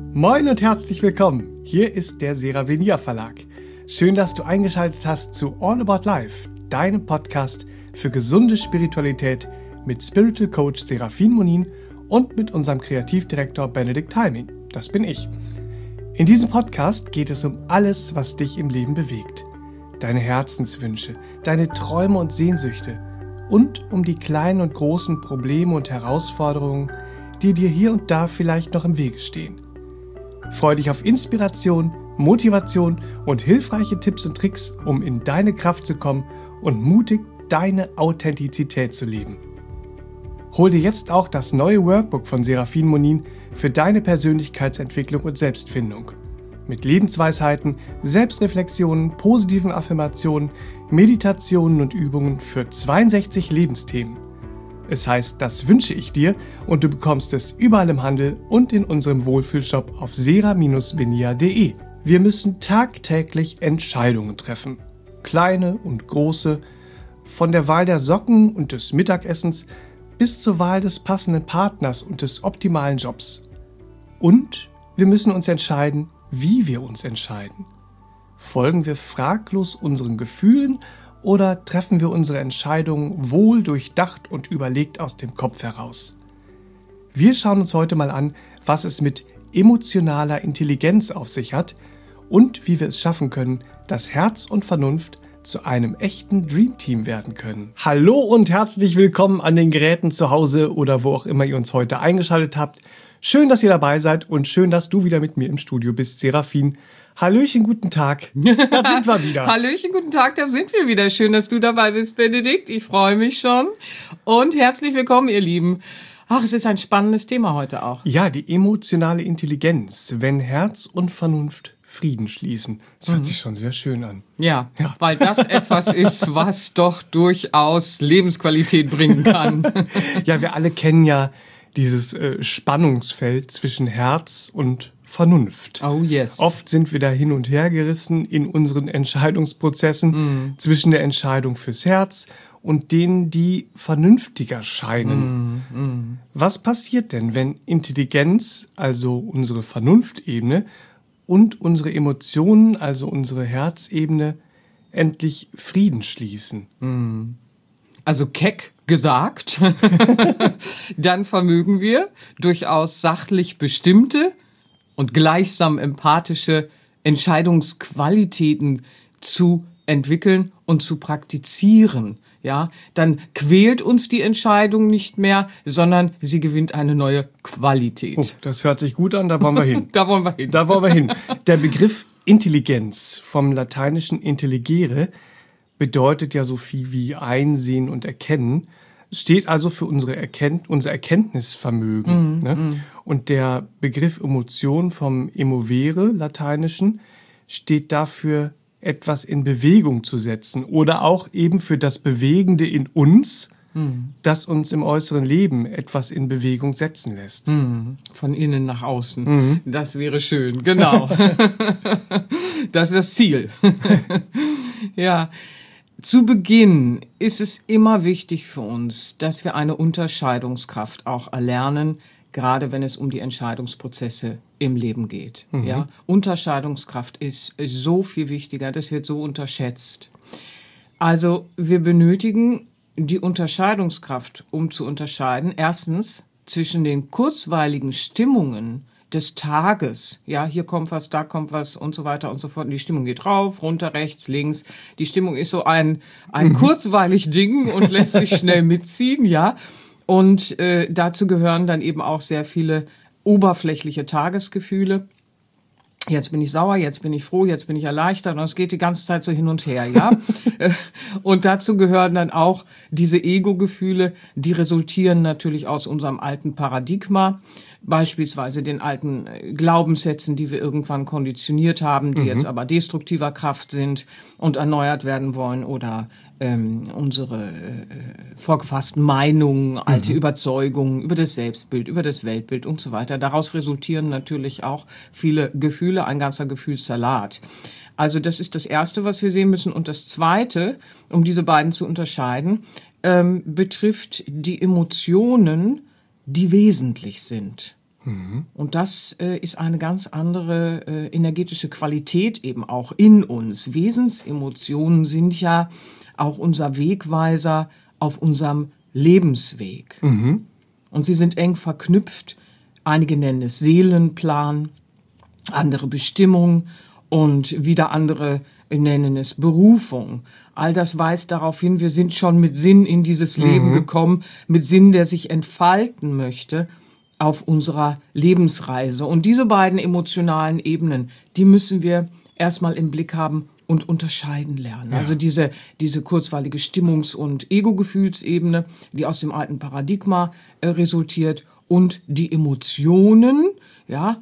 Moin und herzlich willkommen. Hier ist der Seravenia Verlag. Schön, dass du eingeschaltet hast zu All About Life, deinem Podcast für gesunde Spiritualität mit Spiritual Coach Serafin Monin und mit unserem Kreativdirektor Benedikt Heiming. Das bin ich. In diesem Podcast geht es um alles, was dich im Leben bewegt. Deine Herzenswünsche, deine Träume und Sehnsüchte und um die kleinen und großen Probleme und Herausforderungen, die dir hier und da vielleicht noch im Wege stehen. Freue dich auf Inspiration, Motivation und hilfreiche Tipps und Tricks, um in deine Kraft zu kommen und mutig deine Authentizität zu leben. Hol dir jetzt auch das neue Workbook von Serafin Monin für deine Persönlichkeitsentwicklung und Selbstfindung. Mit Lebensweisheiten, Selbstreflexionen, positiven Affirmationen, Meditationen und Übungen für 62 Lebensthemen. Es heißt, das wünsche ich dir und du bekommst es überall im Handel und in unserem Wohlfühlshop auf sera-venia.de. Wir müssen tagtäglich Entscheidungen treffen. Kleine und große, von der Wahl der Socken und des Mittagessens bis zur Wahl des passenden Partners und des optimalen Jobs. Und wir müssen uns entscheiden, wie wir uns entscheiden. Folgen wir fraglos unseren Gefühlen oder treffen wir unsere Entscheidungen wohl durchdacht und überlegt aus dem Kopf heraus? Wir schauen uns heute mal an, was es mit emotionaler Intelligenz auf sich hat und wie wir es schaffen können, dass Herz und Vernunft zu einem echten Dreamteam werden können. Hallo und herzlich willkommen an den Geräten zu Hause oder wo auch immer ihr uns heute eingeschaltet habt. Schön, dass ihr dabei seid und schön, dass du wieder mit mir im Studio bist, Serafin. Hallöchen, guten Tag. Da sind wir wieder. Hallöchen, guten Tag, da sind wir wieder. Schön, dass du dabei bist, Benedikt. Ich freue mich schon. Und herzlich willkommen, ihr Lieben. Ach, es ist ein spannendes Thema heute auch. Ja, die emotionale Intelligenz, wenn Herz und Vernunft Frieden schließen. Das hört sich schon sehr schön an. Ja, weil das etwas ist, was doch durchaus Lebensqualität bringen kann. Ja, wir alle kennen ja dieses Spannungsfeld zwischen Herz und Vernunft. Oh yes. Oft sind wir da hin und her gerissen in unseren Entscheidungsprozessen zwischen der Entscheidung fürs Herz und denen, die vernünftiger scheinen. Was passiert denn, wenn Intelligenz, also unsere Vernunftebene, und unsere Emotionen, also unsere Herzebene, endlich Frieden schließen? Also keck gesagt, dann vermögen wir durchaus sachlich bestimmte und gleichsam empathische Entscheidungsqualitäten zu entwickeln und zu praktizieren. Ja, dann quält uns die Entscheidung nicht mehr, sondern sie gewinnt eine neue Qualität. Oh, das hört sich gut an, da wollen wir hin. Da wollen wir hin. Da wollen wir hin. Der Begriff Intelligenz vom lateinischen intelligere bedeutet ja so viel wie einsehen und erkennen, steht also für unser Erkenntnisvermögen. Ne? Und der Begriff Emotion vom emovere, lateinischen, steht dafür, etwas in Bewegung zu setzen oder auch eben für das Bewegende in uns, das uns im äußeren Leben etwas in Bewegung setzen lässt. Von innen nach außen. Das wäre schön, genau. Das ist das Ziel. Ja. Zu Beginn ist es immer wichtig für uns, dass wir eine Unterscheidungskraft auch erlernen, gerade wenn es um die Entscheidungsprozesse im Leben geht. Ja? Unterscheidungskraft ist so viel wichtiger, das wird so unterschätzt. Also wir benötigen die Unterscheidungskraft, um zu unterscheiden, erstens zwischen den kurzweiligen Stimmungen des Tages, ja, hier kommt was, da kommt was und so weiter und so fort. Und die Stimmung geht rauf, runter, rechts, links. Die Stimmung ist so ein kurzweilig Ding und lässt sich schnell mitziehen, ja. Und dazu gehören dann eben auch sehr viele oberflächliche Tagesgefühle. Jetzt bin ich sauer, jetzt bin ich froh, jetzt bin ich erleichtert und es geht die ganze Zeit so hin und her, ja. Und dazu gehören dann auch diese Ego-Gefühle, die resultieren natürlich aus unserem alten Paradigma, beispielsweise den alten Glaubenssätzen, die wir irgendwann konditioniert haben, die jetzt aber destruktiver Kraft sind und erneuert werden wollen oder unsere vorgefassten Meinungen, alte Überzeugungen über das Selbstbild, über das Weltbild und so weiter. Daraus resultieren natürlich auch viele Gefühle, ein ganzer Gefühlssalat. Also das ist das Erste, was wir sehen müssen. Und das Zweite, um diese beiden zu unterscheiden, betrifft die Emotionen, die wesentlich sind. Und das ist eine ganz andere energetische Qualität eben auch in uns. Wesensemotionen sind ja auch unser Wegweiser auf unserem Lebensweg. Und sie sind eng verknüpft. Einige nennen es Seelenplan, andere Bestimmung und wieder andere nennen es Berufung. All das weist darauf hin, wir sind schon mit Sinn in dieses Leben gekommen, mit Sinn, der sich entfalten möchte auf unserer Lebensreise. Und diese beiden emotionalen Ebenen, die müssen wir erstmal im Blick haben und unterscheiden lernen. Ja. Also diese kurzweilige Stimmungs- und Ego-Gefühlsebene, die aus dem alten Paradigma resultiert, und die Emotionen, ja,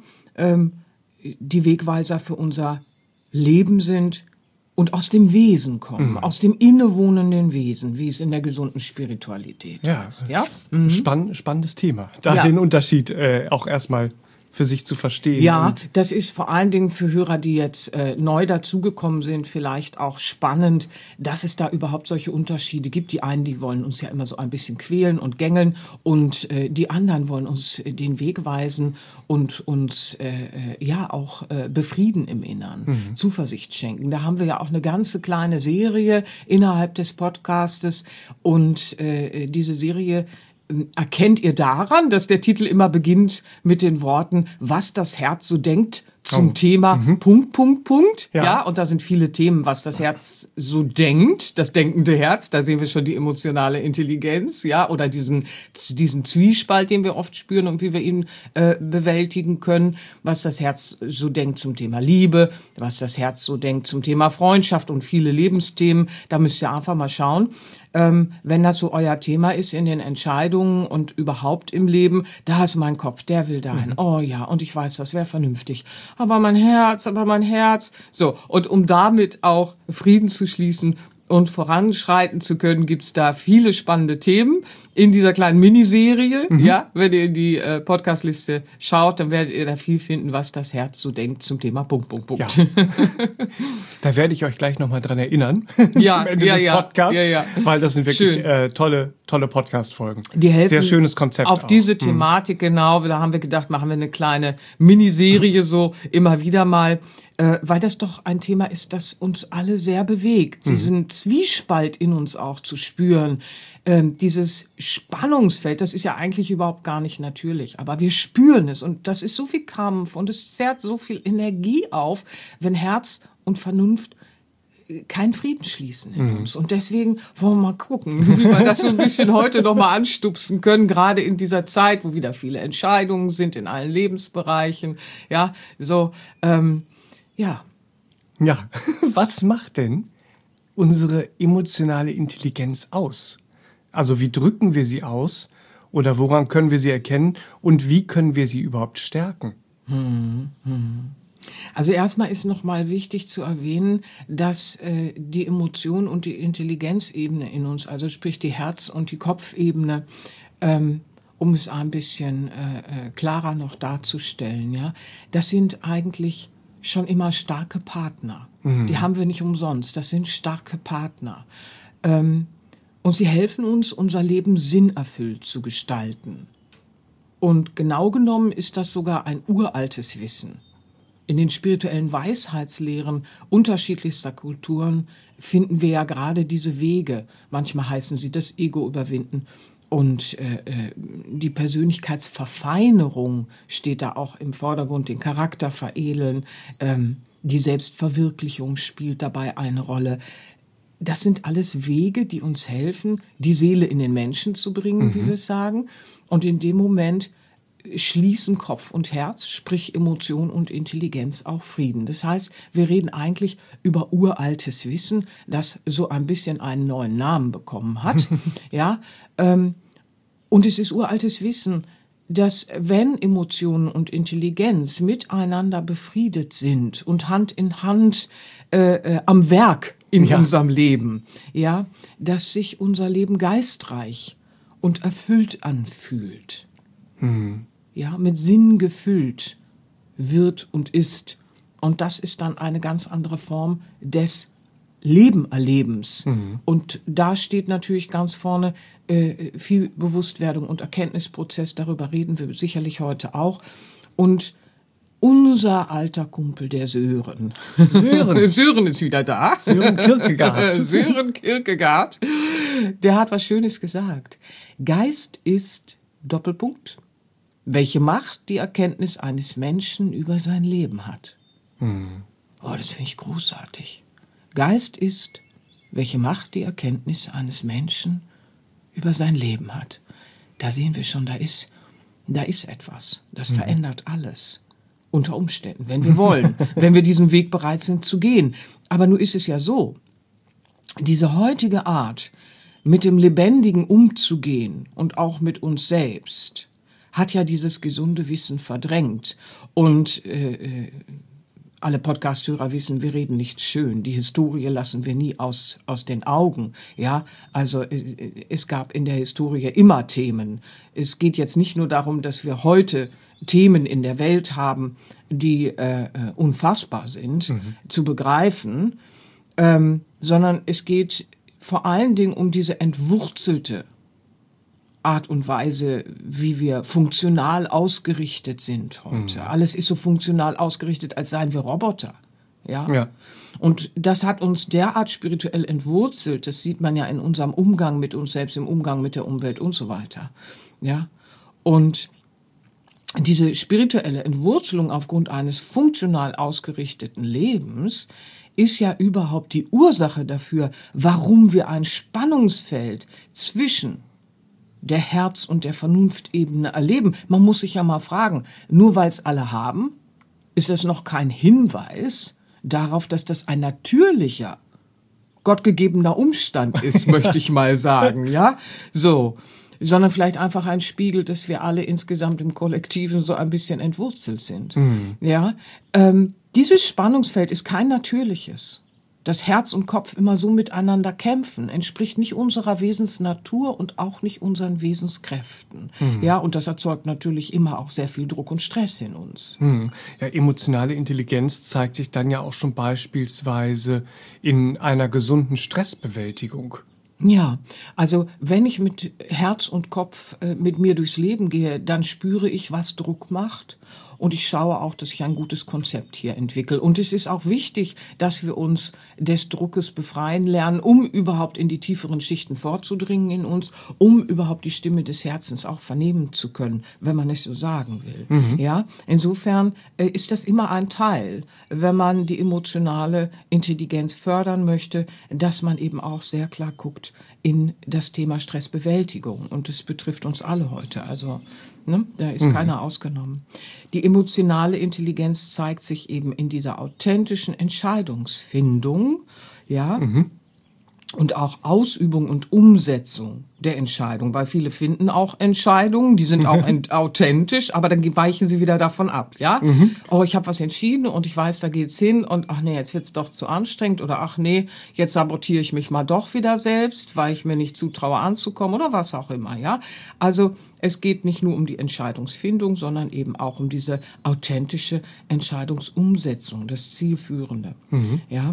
die Wegweiser für unser Leben sind und aus dem Wesen kommen, aus dem innewohnenden Wesen, wie es in der gesunden Spiritualität heißt. Ja? Spannendes Thema. Da den Unterschied auch erstmal für sich zu verstehen. Ja, das ist vor allen Dingen für Hörer, die jetzt neu dazugekommen sind, vielleicht auch spannend, dass es da überhaupt solche Unterschiede gibt. Die einen, die wollen uns ja immer so ein bisschen quälen und gängeln und die anderen wollen uns den Weg weisen und uns auch befrieden im Innern, Zuversicht schenken. Da haben wir ja auch eine ganze kleine Serie innerhalb des Podcastes und diese Serie erkennt ihr daran, dass der Titel immer beginnt mit den Worten, was das Herz so denkt zum Thema Punkt. Ja, und da sind viele Themen, was das Herz so denkt, das denkende Herz, da sehen wir schon die emotionale Intelligenz, ja, oder diesen Zwiespalt, den wir oft spüren und wie wir ihn bewältigen können, was das Herz so denkt zum Thema Liebe, was das Herz so denkt zum Thema Freundschaft und viele Lebensthemen. Da müsst ihr einfach mal schauen. Wenn das so euer Thema ist in den Entscheidungen und überhaupt im Leben, da ist mein Kopf, der will dahin. Oh ja, und ich weiß, das wäre vernünftig. Aber mein Herz. So, und um damit auch Frieden zu schließen und voranschreiten zu können, gibt's da viele spannende Themen in dieser kleinen Miniserie. Ja, wenn ihr in die Podcastliste schaut, dann werdet ihr da viel finden, was das Herz so denkt zum Thema Punkt. Ja. Da werde ich euch gleich nochmal dran erinnern zum Ende des Podcasts, weil das sind wirklich tolle Podcast-Folgen. Die helfen sehr schönes Konzept auf auch. Diese Thematik, genau. Da haben wir gedacht, machen wir eine kleine Miniserie so immer wieder mal, weil das doch ein Thema ist, das uns alle sehr bewegt. Diesen Zwiespalt in uns auch zu spüren, dieses Spannungsfeld, das ist ja eigentlich überhaupt gar nicht natürlich, aber wir spüren es und das ist so viel Kampf und es zerrt so viel Energie auf, wenn Herz und Vernunft keinen Frieden schließen in uns. Und deswegen wollen wir mal gucken, wie wir das so ein bisschen heute noch mal anstupsen können, gerade in dieser Zeit, wo wieder viele Entscheidungen sind in allen Lebensbereichen. Ja, so, Ja, was macht denn unsere emotionale Intelligenz aus? Also wie drücken wir sie aus oder woran können wir sie erkennen und wie können wir sie überhaupt stärken? Also erstmal ist noch mal wichtig zu erwähnen, dass die Emotion und die Intelligenzebene in uns, also sprich die Herz- und die Kopfebene, um es ein bisschen klarer noch darzustellen, ja, das sind eigentlich schon immer starke Partner. Die haben wir nicht umsonst. Das sind starke Partner. Und sie helfen uns, unser Leben sinnerfüllt zu gestalten. Und genau genommen ist das sogar ein uraltes Wissen. In den spirituellen Weisheitslehren unterschiedlichster Kulturen finden wir ja gerade diese Wege. Manchmal heißen sie das Ego überwinden. Und die Persönlichkeitsverfeinerung steht da auch im Vordergrund, den Charakter veredeln, die Selbstverwirklichung spielt dabei eine Rolle. Das sind alles Wege, die uns helfen, die Seele in den Menschen zu bringen, wie wir es sagen. Und in dem Moment schließen Kopf und Herz, sprich Emotion und Intelligenz, auch Frieden. Das heißt, wir reden eigentlich über uraltes Wissen, das so ein bisschen einen neuen Namen bekommen hat. Ja, und es ist uraltes Wissen, dass wenn Emotionen und Intelligenz miteinander befriedet sind und Hand in Hand am Werk in unserem Leben, ja, dass sich unser Leben geistreich und erfüllt anfühlt. Ja, mit Sinn gefüllt wird und ist. Und das ist dann eine ganz andere Form des Lebenerlebens. Und da steht natürlich ganz vorne viel Bewusstwerdung und Erkenntnisprozess, darüber reden wir sicherlich heute auch. Und unser alter Kumpel, der Sören. Sören ist wieder da. Sören Kierkegaard. Sören Kierkegaard. Der hat was Schönes gesagt. Geist ist Doppelpunkt. Welche Macht die Erkenntnis eines Menschen über sein Leben hat. Oh, das finde ich großartig. Geist ist, welche Macht die Erkenntnis eines Menschen über sein Leben hat. Da sehen wir schon, da ist etwas. Das verändert alles. Unter Umständen, wenn wir wollen, wenn wir diesen Weg bereit sind zu gehen. Aber nun ist es ja so, diese heutige Art, mit dem Lebendigen umzugehen und auch mit uns selbst, hat ja dieses gesunde Wissen verdrängt. Und alle Podcast-Hörer wissen, wir reden nicht schön. Die Historie lassen wir nie aus den Augen. Ja, also es gab in der Historie immer Themen. Es geht jetzt nicht nur darum, dass wir heute Themen in der Welt haben, die unfassbar sind, zu begreifen, sondern es geht vor allen Dingen um diese entwurzelte Art und Weise, wie wir funktional ausgerichtet sind heute. Alles ist so funktional ausgerichtet, als seien wir Roboter. Ja? Und das hat uns derart spirituell entwurzelt, das sieht man ja in unserem Umgang mit uns selbst, im Umgang mit der Umwelt und so weiter. Ja? Und diese spirituelle Entwurzelung aufgrund eines funktional ausgerichteten Lebens ist ja überhaupt die Ursache dafür, warum wir ein Spannungsfeld zwischen der Herz- und der Vernunftebene erleben. Man muss sich ja mal fragen, nur weil es alle haben, ist das noch kein Hinweis darauf, dass das ein natürlicher, gottgegebener Umstand ist, möchte ich mal sagen, ja? So. Sondern vielleicht einfach ein Spiegel, dass wir alle insgesamt im Kollektiven so ein bisschen entwurzelt sind. Ja, dieses Spannungsfeld ist kein natürliches. Dass Herz und Kopf immer so miteinander kämpfen, entspricht nicht unserer Wesensnatur und auch nicht unseren Wesenskräften. Ja, und das erzeugt natürlich immer auch sehr viel Druck und Stress in uns. Ja, emotionale Intelligenz zeigt sich dann ja auch schon beispielsweise in einer gesunden Stressbewältigung. Ja, also wenn ich mit Herz und Kopf mit mir durchs Leben gehe, dann spüre ich, was Druck macht. Und ich schaue auch, dass ich ein gutes Konzept hier entwickle. Und es ist auch wichtig, dass wir uns des Druckes befreien lernen, um überhaupt in die tieferen Schichten vorzudringen in uns, um überhaupt die Stimme des Herzens auch vernehmen zu können, wenn man es so sagen will. Ja, insofern ist das immer ein Teil, wenn man die emotionale Intelligenz fördern möchte, dass man eben auch sehr klar guckt in das Thema Stressbewältigung. Und das betrifft uns alle heute. Also da ist keiner ausgenommen. Die emotionale Intelligenz zeigt sich eben in dieser authentischen Entscheidungsfindung, ja, und auch Ausübung und Umsetzung der Entscheidung, weil viele finden auch Entscheidungen, die sind auch authentisch, aber dann weichen sie wieder davon ab, ja? Oh, ich habe was entschieden und ich weiß, da geht's hin und ach nee, jetzt wird's doch zu anstrengend oder ach nee, jetzt sabotiere ich mich mal doch wieder selbst, weil ich mir nicht zutraue anzukommen oder was auch immer, ja? Also es geht nicht nur um die Entscheidungsfindung, sondern eben auch um diese authentische Entscheidungsumsetzung, das Zielführende, ja?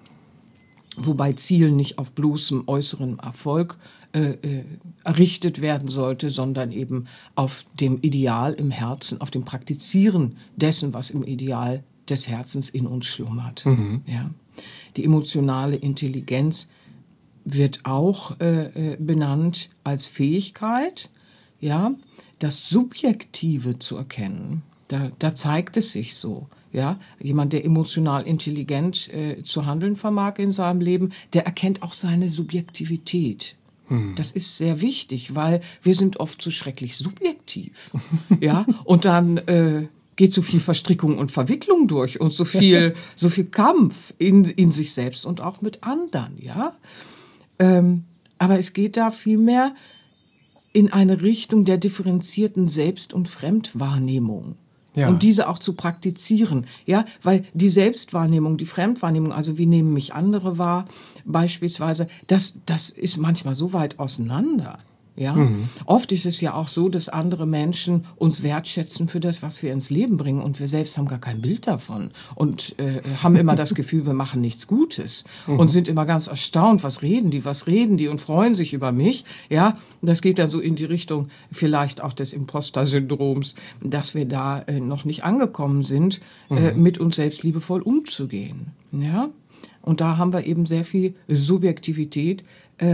Wobei Ziel nicht auf bloßem äußeren Erfolg errichtet werden sollte, sondern eben auf dem Ideal im Herzen, auf dem Praktizieren dessen, was im Ideal des Herzens in uns schlummert. Ja. Die emotionale Intelligenz wird auch benannt als Fähigkeit, ja, das Subjektive zu erkennen. Da zeigt es sich so. Ja, jemand, der emotional intelligent zu handeln vermag in seinem Leben, der erkennt auch seine Subjektivität. Das ist sehr wichtig, weil wir sind oft so schrecklich subjektiv. Ja, und dann geht so viel Verstrickung und Verwicklung durch und so viel Kampf in sich selbst und auch mit anderen. Ja, aber es geht da vielmehr in eine Richtung der differenzierten Selbst- und Fremdwahrnehmung. Ja. Und diese auch zu praktizieren, ja, weil die Selbstwahrnehmung, die Fremdwahrnehmung, also wie nehmen mich andere wahr, beispielsweise, das ist manchmal so weit auseinander, Ja, oft ist es ja auch so, dass andere Menschen uns wertschätzen für das, was wir ins Leben bringen, und wir selbst haben gar kein Bild davon und haben immer das Gefühl, wir machen nichts Gutes und sind immer ganz erstaunt, was reden die und freuen sich über mich. Ja, das geht dann so in die Richtung vielleicht auch des Imposter-Syndroms, dass wir da noch nicht angekommen sind, mit uns selbst liebevoll umzugehen. Ja, und da haben wir eben sehr viel Subjektivität,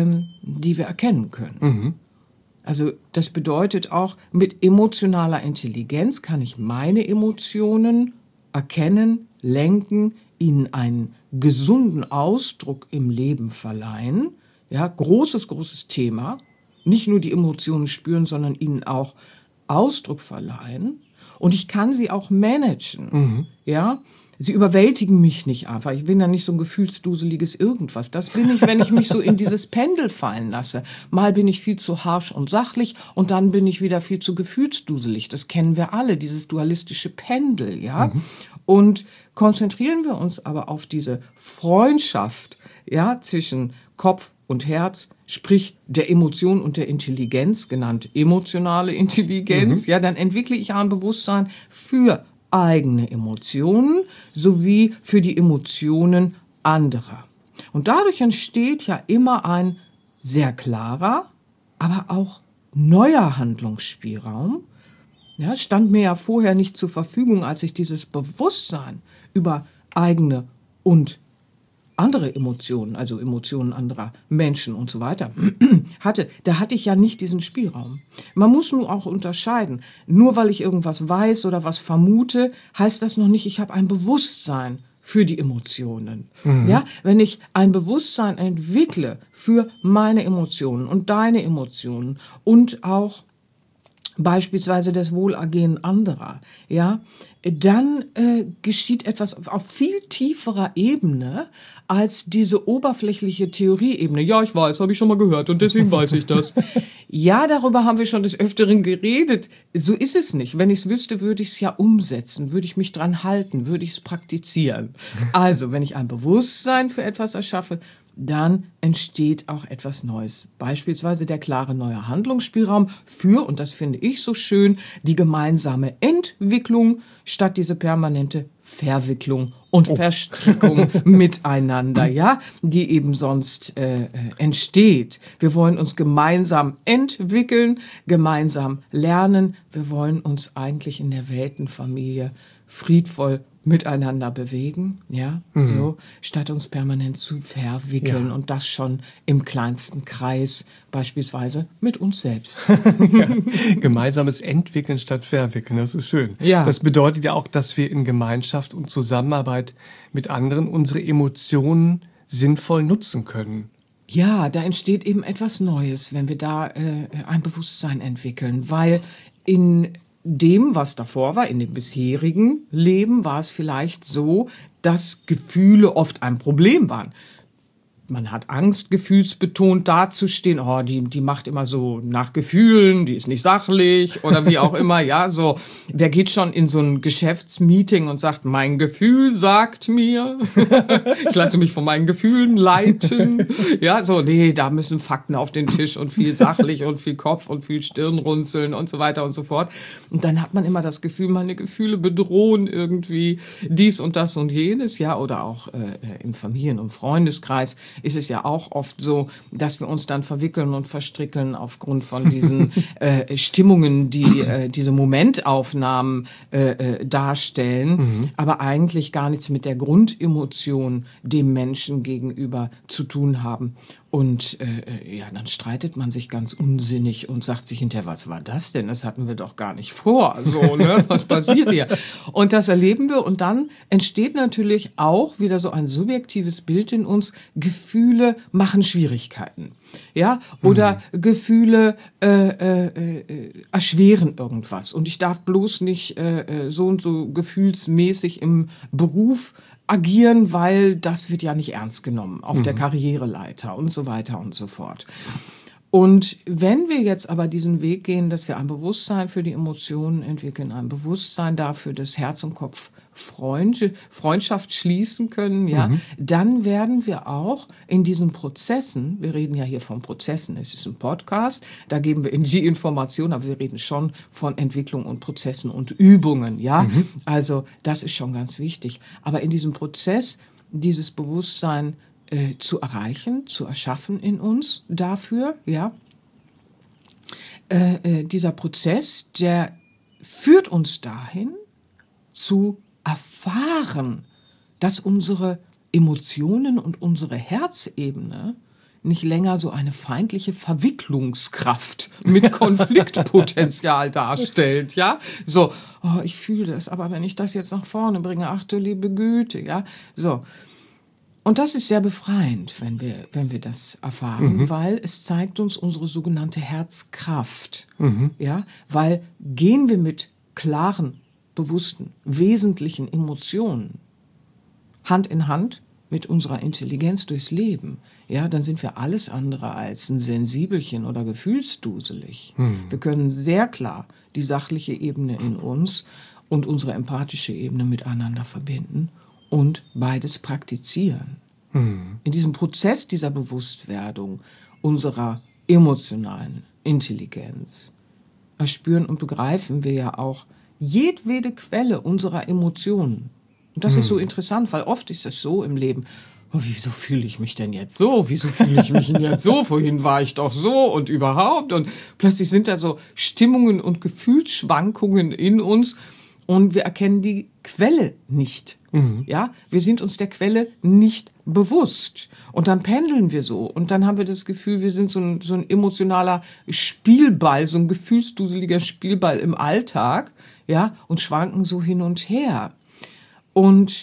die wir erkennen können. Also das bedeutet auch, mit emotionaler Intelligenz kann ich meine Emotionen erkennen, lenken, ihnen einen gesunden Ausdruck im Leben verleihen. Ja, großes Thema. Nicht nur die Emotionen spüren, sondern ihnen auch Ausdruck verleihen. Und ich kann sie auch managen. Ja, sie überwältigen mich nicht einfach. Ich bin ja nicht so ein gefühlsduseliges Irgendwas. Das bin ich, wenn ich mich so in dieses Pendel fallen lasse. Mal bin ich viel zu harsch und sachlich und dann bin ich wieder viel zu gefühlsduselig. Das kennen wir alle, dieses dualistische Pendel, ja. Und konzentrieren wir uns aber auf diese Freundschaft, ja, zwischen Kopf und Herz, sprich der Emotion und der Intelligenz, genannt emotionale Intelligenz, ja, dann entwickle ich ein Bewusstsein für eigene Emotionen sowie für die Emotionen anderer. Und dadurch entsteht ja immer ein sehr klarer, aber auch neuer Handlungsspielraum. Ja, stand mir ja vorher nicht zur Verfügung, als ich dieses Bewusstsein über eigene und andere Emotionen, also Emotionen anderer Menschen und so weiter, hatte, da hatte ich ja nicht diesen Spielraum. Man muss nun auch unterscheiden. Nur weil ich irgendwas weiß oder was vermute, heißt das noch nicht, ich habe ein Bewusstsein für die Emotionen. Ja, wenn ich ein Bewusstsein entwickle für meine Emotionen und deine Emotionen und auch beispielsweise das Wohlergehen anderer, ja, dann geschieht etwas auf viel tieferer Ebene als diese oberflächliche Theorieebene. Ja, ich weiß, habe ich schon mal gehört und deswegen weiß ich das. Ja, darüber haben wir schon des Öfteren geredet. So ist es nicht. Wenn ich es wüsste, würde ich es ja umsetzen, würde ich mich dran halten, würde ich es praktizieren. Also, wenn ich ein Bewusstsein für etwas erschaffe, dann entsteht auch etwas Neues. Beispielsweise der klare neue Handlungsspielraum für, und das finde ich so schön, die gemeinsame Entwicklung statt diese permanente Verwicklung und Verstrickung miteinander, ja, die eben sonst entsteht. Wir wollen uns gemeinsam entwickeln, gemeinsam lernen. Wir wollen uns eigentlich in der Weltenfamilie friedvoll miteinander bewegen, ja, so, statt uns permanent zu verwickeln und das schon im kleinsten Kreis, beispielsweise mit uns selbst. Ja. Gemeinsames Entwickeln statt Verwickeln, das ist schön. Ja. Das bedeutet ja auch, dass wir in Gemeinschaft und Zusammenarbeit mit anderen unsere Emotionen sinnvoll nutzen können. Ja, da entsteht eben etwas Neues, wenn wir da ein Bewusstsein entwickeln, weil in dem, was davor war, in dem bisherigen Leben, war es vielleicht so, dass Gefühle oft ein Problem waren. Man hat Angst, gefühlsbetont dazustehen. Oh, die macht immer so nach Gefühlen, die ist nicht sachlich oder wie auch immer. Ja, so. Wer geht schon in so ein Geschäftsmeeting und sagt, mein Gefühl sagt mir, ich lasse mich von meinen Gefühlen leiten. Ja, so, nee, da müssen Fakten auf den Tisch und viel sachlich und viel Kopf und viel Stirnrunzeln und so weiter und so fort. Und dann hat man immer das Gefühl, meine Gefühle bedrohen irgendwie dies und das und jenes. Ja, oder auch im Familien- und Freundeskreis ist es ja auch oft so, dass wir uns dann verwickeln und verstrickeln aufgrund von diesen Stimmungen, die diese Momentaufnahmen darstellen, aber eigentlich gar nichts mit der Grundemotion dem Menschen gegenüber zu tun haben. Und ja, dann streitet man sich ganz unsinnig und sagt sich hinterher, was war das denn? Das hatten wir doch gar nicht vor. So, ne? Was passiert hier? Und das erleben wir. Und dann entsteht natürlich auch wieder so ein subjektives Bild in uns. Gefühle machen Schwierigkeiten. Ja, oder Gefühle erschweren irgendwas. Und ich darf bloß nicht so und so gefühlsmäßig im Beruf agieren, weil das wird ja nicht ernst genommen auf der Karriereleiter und so weiter und so fort. Und wenn wir jetzt aber diesen Weg gehen, dass wir ein Bewusstsein für die Emotionen entwickeln, ein Bewusstsein dafür, dass Herz und Kopf Freundschaft schließen können, ja, dann werden wir auch in diesen Prozessen, wir reden ja hier von Prozessen, es ist ein Podcast, da geben wir in die Information, aber wir reden schon von Entwicklung und Prozessen und Übungen, ja, also das ist schon ganz wichtig. Aber in diesem Prozess, dieses Bewusstsein zu erreichen, zu erschaffen in uns dafür, ja, dieser Prozess, der führt uns dahin, zu erfahren, dass unsere Emotionen und unsere Herzebene nicht länger so eine feindliche Verwicklungskraft mit Konfliktpotenzial darstellt, ja? So, oh, ich fühle das, aber wenn ich das jetzt nach vorne bringe, ach du liebe Güte, ja? So. Und das ist sehr befreiend, wenn wir das erfahren, weil es zeigt uns unsere sogenannte Herzkraft, ja? Weil gehen wir mit klaren, bewussten, wesentlichen Emotionen Hand in Hand mit unserer Intelligenz durchs Leben, ja, dann sind wir alles andere als ein Sensibelchen oder gefühlsduselig. Wir können sehr klar die sachliche Ebene in uns und unsere empathische Ebene miteinander verbinden und beides praktizieren. In diesem Prozess dieser Bewusstwerdung unserer emotionalen Intelligenz erspüren und begreifen wir ja auch jedwede Quelle unserer Emotionen. Und das ist so interessant, weil oft ist es so im Leben, oh, wieso fühle ich mich denn jetzt so? Wieso fühle ich mich denn jetzt so? Vorhin war ich doch so und überhaupt. Und plötzlich sind da so Stimmungen und Gefühlsschwankungen in uns und wir erkennen die Quelle nicht. Ja, wir sind uns der Quelle nicht bewusst. Und dann pendeln wir so. Und dann haben wir das Gefühl, wir sind so ein emotionaler Spielball, so ein gefühlsduseliger Spielball im Alltag, ja, und schwanken so hin und her. Und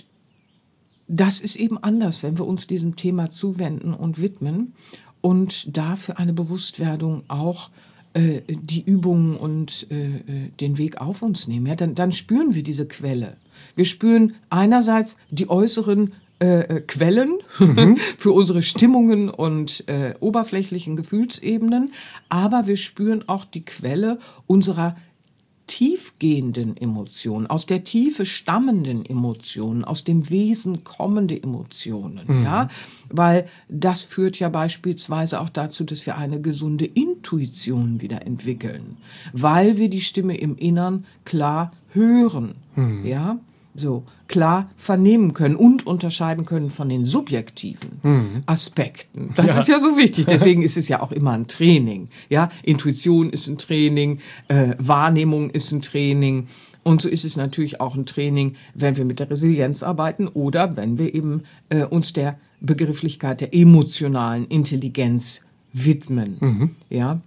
das ist eben anders, wenn wir uns diesem Thema zuwenden und widmen und dafür eine Bewusstwerdung auch die Übungen und den Weg auf uns nehmen. Ja, dann spüren wir diese Quelle. Wir spüren einerseits die äußeren Quellen für unsere Stimmungen und oberflächlichen Gefühlsebenen, aber wir spüren auch die Quelle unserer tiefgehenden Emotionen, aus der Tiefe stammenden Emotionen, aus dem Wesen kommende Emotionen, ja, weil das führt ja beispielsweise auch dazu, dass wir eine gesunde Intuition wieder entwickeln, weil wir die Stimme im Innern klar hören, ja, so klar vernehmen können und unterscheiden können von den subjektiven Aspekten. Das ist ja so wichtig. Deswegen ist es ja auch immer ein Training. Ja, Intuition ist ein Training, Wahrnehmung ist ein Training. Und so ist es natürlich auch ein Training, wenn wir mit der Resilienz arbeiten oder wenn wir eben uns der Begrifflichkeit der emotionalen Intelligenz widmen. Ja,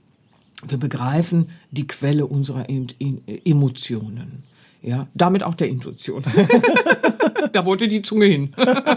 wir begreifen die Quelle unserer Emotionen. Ja, damit auch der Intuition. Da wollte die Zunge hin.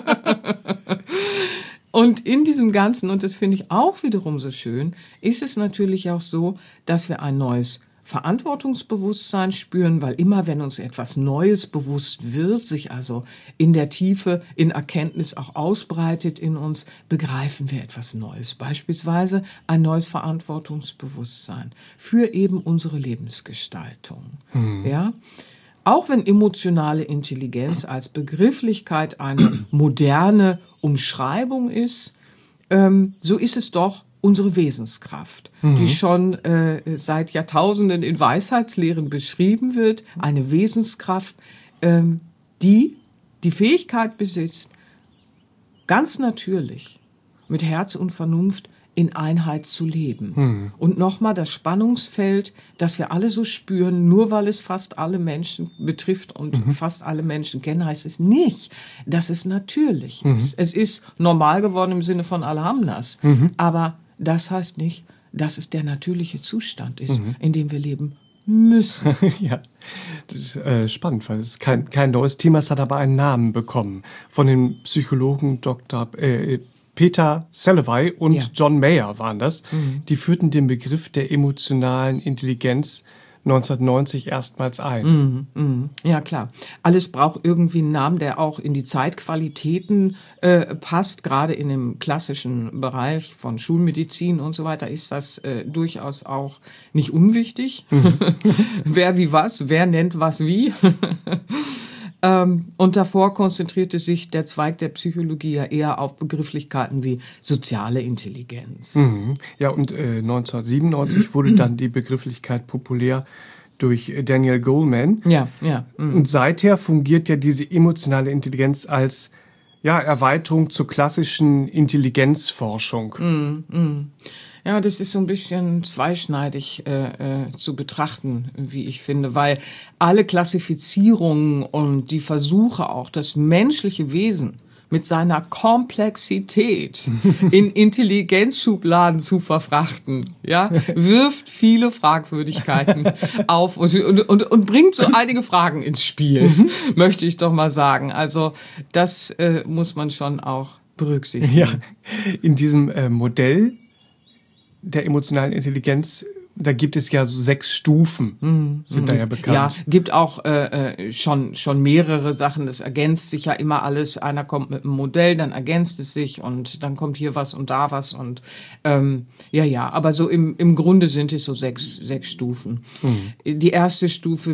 Und in diesem Ganzen, und das finde ich auch wiederum so schön, ist es natürlich auch so, dass wir ein neues Verantwortungsbewusstsein spüren, weil immer, wenn uns etwas Neues bewusst wird, sich also in der Tiefe, in Erkenntnis auch ausbreitet in uns, begreifen wir etwas Neues. Beispielsweise ein neues Verantwortungsbewusstsein für eben unsere Lebensgestaltung. Ja? Auch wenn emotionale Intelligenz als Begrifflichkeit eine moderne Umschreibung ist, so ist es doch unsere Wesenskraft, die schon seit Jahrtausenden in Weisheitslehren beschrieben wird. Eine Wesenskraft, die die Fähigkeit besitzt, ganz natürlich mit Herz und Vernunft in Einheit zu leben. Und nochmal das Spannungsfeld, das wir alle so spüren, nur weil es fast alle Menschen betrifft und fast alle Menschen kennen, heißt es nicht, dass es natürlich ist. Es ist normal geworden im Sinne von Alhamnas, aber das heißt nicht, dass es der natürliche Zustand ist, in dem wir leben müssen. Ja, das ist spannend, weil es ist kein neues Thema, es hat aber einen Namen bekommen von den Psychologen Dr. Peter Salovey und John Mayer waren das. Die führten den Begriff der emotionalen Intelligenz 1990 erstmals ein. Ja, klar. Alles braucht irgendwie einen Namen, der auch in die Zeitqualitäten passt. Gerade in dem klassischen Bereich von Schulmedizin und so weiter ist das durchaus auch nicht unwichtig. Wer wie was, wer nennt was wie. Und davor konzentrierte sich der Zweig der Psychologie ja eher auf Begrifflichkeiten wie soziale Intelligenz. Ja, und 1997 wurde dann die Begrifflichkeit populär durch Daniel Goleman. Ja. Und seither fungiert ja diese emotionale Intelligenz als Erweiterung zur klassischen Intelligenzforschung. Ja, das ist so ein bisschen zweischneidig zu betrachten, wie ich finde, weil alle Klassifizierungen und die Versuche auch, das menschliche Wesen mit seiner Komplexität in Intelligenzschubladen zu verfrachten, ja, wirft viele Fragwürdigkeiten auf und bringt so einige Fragen ins Spiel, möchte ich doch mal sagen. Also das muss man schon auch berücksichtigen. Ja, in diesem Modell der emotionalen Intelligenz, da gibt es ja so 6 Stufen, sind da ja bekannt. Ja, gibt auch schon mehrere Sachen. Das ergänzt sich ja immer alles. Einer kommt mit einem Modell, dann ergänzt es sich und dann kommt hier was und da was und aber so im Grunde sind es so sechs Stufen. Die erste Stufe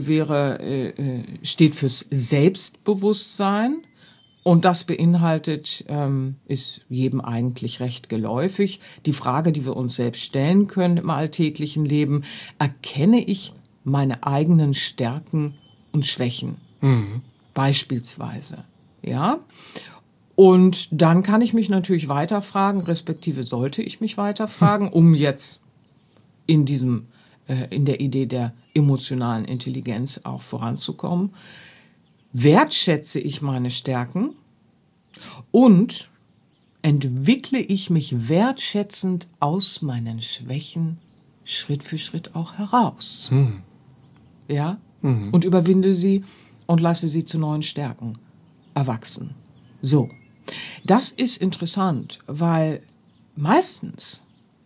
steht fürs Selbstbewusstsein. Und das beinhaltet, ist jedem eigentlich recht geläufig, die Frage, die wir uns selbst stellen können im alltäglichen Leben: Erkenne ich meine eigenen Stärken und Schwächen? Beispielsweise, ja? Und dann kann ich mich natürlich weiterfragen, respektive sollte ich mich weiterfragen, um jetzt in der Idee der emotionalen Intelligenz auch voranzukommen. Wertschätze ich meine Stärken und entwickle ich mich wertschätzend aus meinen Schwächen Schritt für Schritt auch heraus. Ja? Und überwinde sie und lasse sie zu neuen Stärken erwachsen. So. Das ist interessant, weil meistens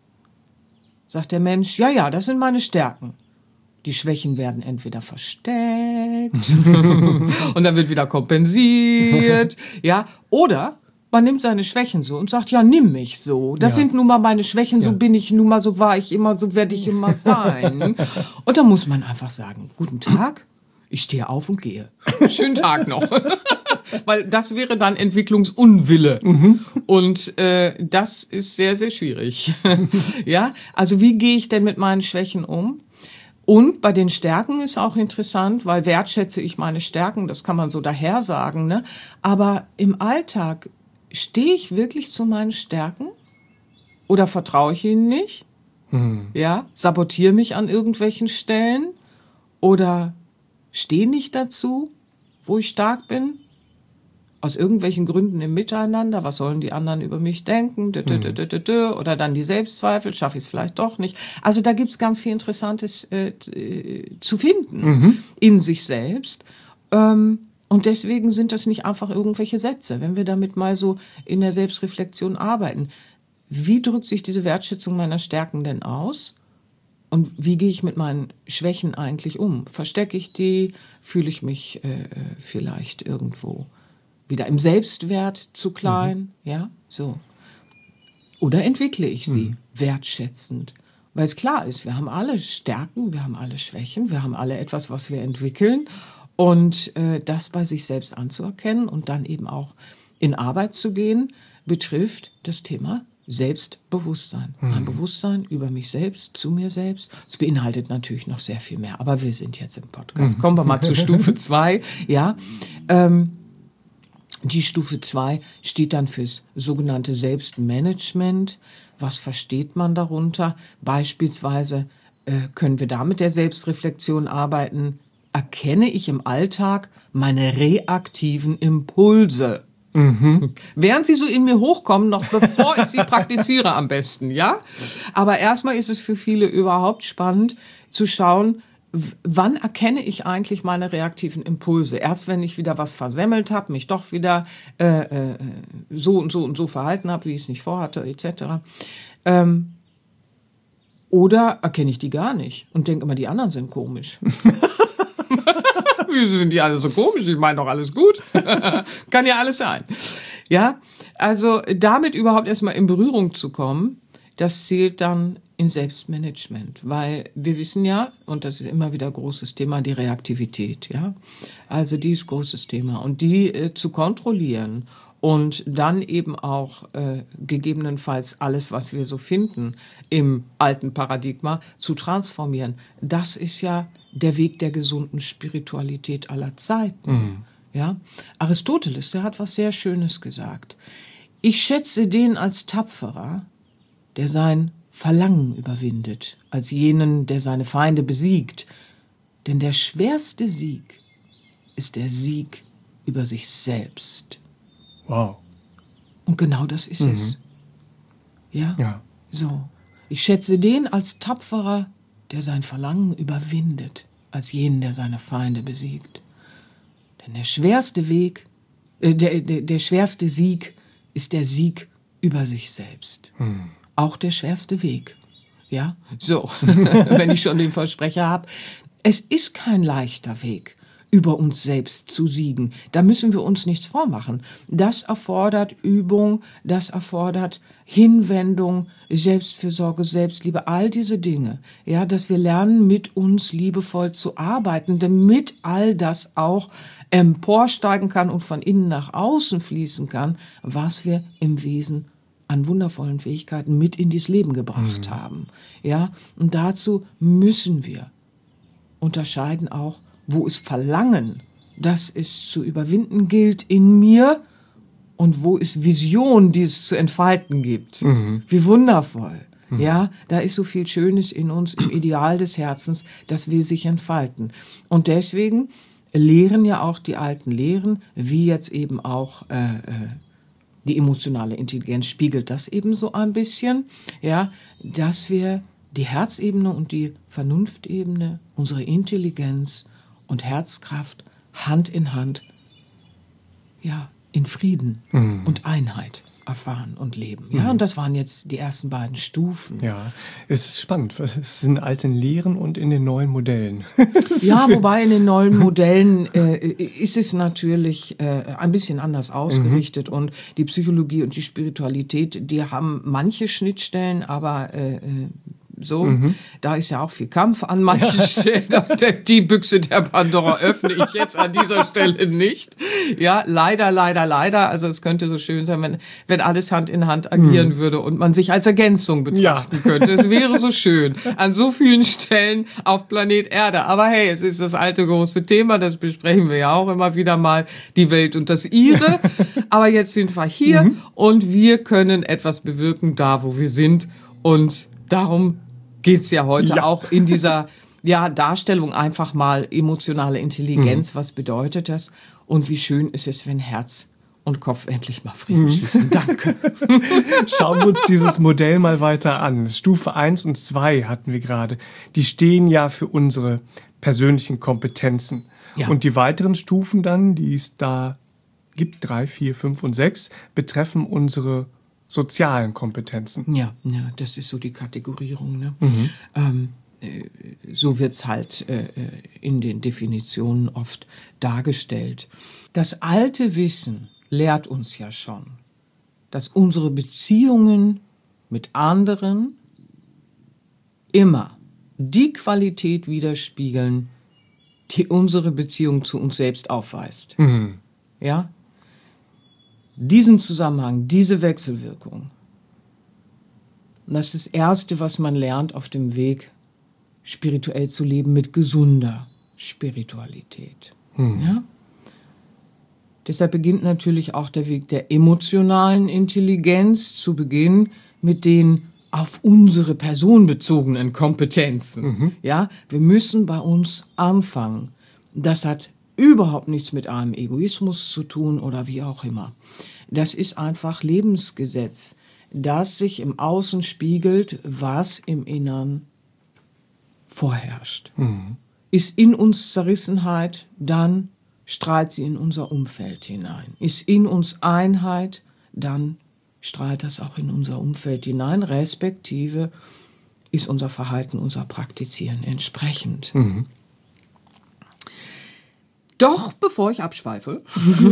sagt der Mensch, ja, das sind meine Stärken. Die Schwächen werden entweder versteckt und dann wird wieder kompensiert, ja, oder man nimmt seine Schwächen so und sagt, ja, nimm mich so. Das sind nun mal meine Schwächen, so bin ich nun mal, so war ich immer, so werde ich immer sein. Und da muss man einfach sagen, guten Tag, ich stehe auf und gehe. Schönen Tag noch. Weil das wäre dann Entwicklungsunwille. Und das ist sehr, sehr schwierig. Ja, also wie gehe ich denn mit meinen Schwächen um? Und bei den Stärken ist auch interessant, weil wertschätze ich meine Stärken, das kann man so daher sagen, ne? Aber im Alltag stehe ich wirklich zu meinen Stärken oder vertraue ich ihnen nicht? Ja, sabotiere mich an irgendwelchen Stellen oder stehe nicht dazu, wo ich stark bin? Aus irgendwelchen Gründen im Miteinander, was sollen die anderen über mich denken, oder dann die Selbstzweifel, schaffe ich es vielleicht doch nicht. Also da gibt's ganz viel Interessantes zu finden in sich selbst. Und deswegen sind das nicht einfach irgendwelche Sätze. Wenn wir damit mal so in der Selbstreflexion arbeiten, wie drückt sich diese Wertschätzung meiner Stärken denn aus? Und wie gehe ich mit meinen Schwächen eigentlich um? Verstecke ich die? Fühle ich mich vielleicht irgendwo wieder im Selbstwert zu klein, ja, so. Oder entwickle ich sie wertschätzend? Weil es klar ist, wir haben alle Stärken, wir haben alle Schwächen, wir haben alle etwas, was wir entwickeln. Und das bei sich selbst anzuerkennen und dann eben auch in Arbeit zu gehen, betrifft das Thema Selbstbewusstsein. Ein Bewusstsein über mich selbst, zu mir selbst. Es beinhaltet natürlich noch sehr viel mehr, aber wir sind jetzt im Podcast. Kommen wir mal zu Stufe 2, ja. Die Stufe 2 steht dann fürs sogenannte Selbstmanagement. Was versteht man darunter? Beispielsweise können wir da mit der Selbstreflexion arbeiten. Erkenne ich im Alltag meine reaktiven Impulse? Während sie so in mir hochkommen, noch bevor ich sie praktiziere am besten, ja? Aber erstmal ist es für viele überhaupt spannend zu schauen, wann erkenne ich eigentlich meine reaktiven Impulse? Erst wenn ich wieder was versemmelt habe, mich doch wieder so und so verhalten habe, wie ich es nicht vorhatte, etc. Oder erkenne ich die gar nicht und denke immer, die anderen sind komisch. Wieso sind die alle so komisch? Ich meine doch alles gut. Kann ja alles sein. Ja, also damit überhaupt erstmal in Berührung zu kommen, das zählt dann in Selbstmanagement, weil wir wissen ja, und das ist immer wieder großes Thema, die Reaktivität, ja, also die ist großes Thema und die zu kontrollieren und dann eben auch gegebenenfalls alles, was wir so finden im alten Paradigma, zu transformieren, das ist ja der Weg der gesunden Spiritualität aller Zeiten. Ja? Aristoteles, der hat was sehr Schönes gesagt. Ich schätze den als tapferer, der sein Verlangen überwindet, als jenen, der seine Feinde besiegt. Denn der schwerste Sieg ist der Sieg über sich selbst. Wow. Und genau das ist es. Ja? So. Ich schätze den als tapferer, der sein Verlangen überwindet, als jenen, der seine Feinde besiegt. Denn der schwerste Weg, der schwerste Sieg ist der Sieg über sich selbst. Auch der schwerste Weg. Ja, so, wenn ich schon den Versprecher habe. Es ist kein leichter Weg, über uns selbst zu siegen. Da müssen wir uns nichts vormachen. Das erfordert Übung, das erfordert Hinwendung, Selbstfürsorge, Selbstliebe, all diese Dinge. Ja, dass wir lernen, mit uns liebevoll zu arbeiten, damit all das auch emporsteigen kann und von innen nach außen fließen kann, was wir im Wesen an wundervollen Fähigkeiten mit in dieses Leben gebracht haben. Ja, und dazu müssen wir unterscheiden auch, wo ist Verlangen, das es zu überwinden gilt in mir und wo ist Vision, die es zu entfalten gibt. Wie wundervoll. Ja, da ist so viel Schönes in uns, im Ideal des Herzens, das will sich entfalten. Und deswegen lehren ja auch die alten Lehren, wie jetzt eben auch die emotionale Intelligenz spiegelt das eben so ein bisschen, ja, dass wir die Herzebene und die Vernunftebene, unsere Intelligenz und Herzkraft Hand in Hand, ja, in Frieden und Einheit erfahren und leben. Ja, und das waren jetzt die ersten beiden Stufen. Ja, es ist spannend. Es sind alten Lehren und in den neuen Modellen. Ja, wobei in den neuen Modellen ist es natürlich ein bisschen anders ausgerichtet und die Psychologie und die Spiritualität, die haben manche Schnittstellen, aber da ist ja auch viel Kampf an manchen Stellen. Die Büchse der Pandora öffne ich jetzt an dieser Stelle nicht. Ja, leider. Also es könnte so schön sein, wenn alles Hand in Hand agieren würde und man sich als Ergänzung betrachten könnte. Es wäre so schön an so vielen Stellen auf Planet Erde. Aber hey, es ist das alte große Thema, das besprechen wir ja auch immer wieder mal, die Welt und das Ihre. Aber jetzt sind wir hier und wir können etwas bewirken, da wo wir sind. Und darum geht's ja heute auch in dieser Darstellung einfach mal emotionale Intelligenz. Was bedeutet das? Und wie schön ist es, wenn Herz und Kopf endlich mal Frieden schließen. Danke. Schauen wir uns dieses Modell mal weiter an. Stufe 1 und 2 hatten wir gerade. Die stehen ja für unsere persönlichen Kompetenzen. Ja. Und die weiteren Stufen dann, die es da gibt, 3, 4, 5 und 6, betreffen unsere sozialen Kompetenzen. Ja, das ist so die Kategorierung. Ne? So wird's halt in den Definitionen oft dargestellt. Das alte Wissen lehrt uns ja schon, dass unsere Beziehungen mit anderen immer die Qualität widerspiegeln, die unsere Beziehung zu uns selbst aufweist. Ja? Diesen Zusammenhang, diese Wechselwirkung. Und das ist das Erste, was man lernt auf dem Weg, spirituell zu leben mit gesunder Spiritualität. Ja? Deshalb beginnt natürlich auch der Weg der emotionalen Intelligenz zu Beginn mit den auf unsere Person bezogenen Kompetenzen. Ja? Wir müssen bei uns anfangen. Das hat überhaupt nichts mit einem Egoismus zu tun oder wie auch immer. Das ist einfach Lebensgesetz, das sich im Außen spiegelt, was im Innern vorherrscht. Ist in uns Zerrissenheit, dann strahlt sie in unser Umfeld hinein. Ist in uns Einheit, dann strahlt das auch in unser Umfeld hinein, respektive ist unser Verhalten, unser Praktizieren entsprechend. Doch, bevor ich abschweife,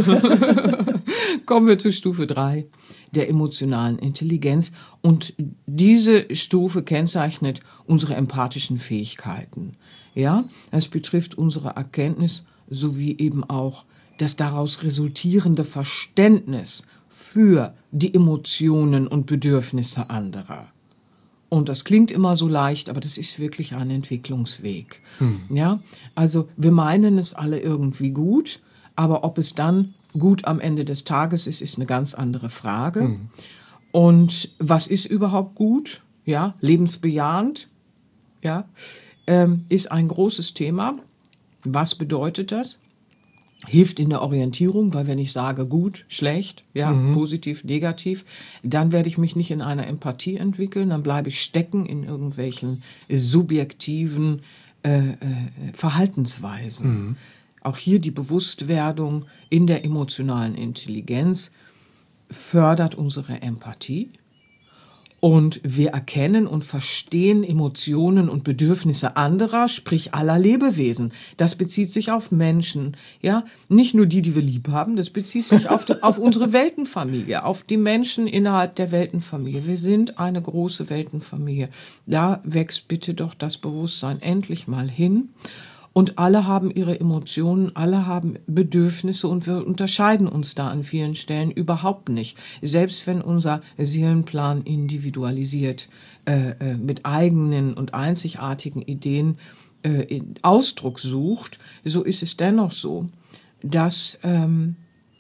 kommen wir zu Stufe 3 der emotionalen Intelligenz. Und diese Stufe kennzeichnet unsere empathischen Fähigkeiten. Ja, es betrifft unsere Erkenntnis sowie eben auch das daraus resultierende Verständnis für die Emotionen und Bedürfnisse anderer. Und das klingt immer so leicht, aber das ist wirklich ein Entwicklungsweg. Ja, also wir meinen es alle irgendwie gut, aber ob es dann gut am Ende des Tages ist, ist eine ganz andere Frage. Und was ist überhaupt gut? Ja, lebensbejahend, ja, ist ein großes Thema. Was bedeutet das? Hilft in der Orientierung, weil wenn ich sage gut, schlecht, ja, positiv, negativ, dann werde ich mich nicht in einer Empathie entwickeln, dann bleibe ich stecken in irgendwelchen subjektiven Verhaltensweisen. Auch hier die Bewusstwerdung in der emotionalen Intelligenz fördert unsere Empathie. Und wir erkennen und verstehen Emotionen und Bedürfnisse anderer, sprich aller Lebewesen. Das bezieht sich auf Menschen, ja, nicht nur die wir lieb haben, das bezieht sich auf unsere Weltenfamilie, auf die Menschen innerhalb der Weltenfamilie. Wir sind eine große Weltenfamilie. Da wächst bitte doch das Bewusstsein endlich mal hin. Und alle haben ihre Emotionen, alle haben Bedürfnisse und wir unterscheiden uns da an vielen Stellen überhaupt nicht. Selbst wenn unser Seelenplan individualisiert mit eigenen und einzigartigen Ideen Ausdruck sucht, so ist es dennoch so, dass wenn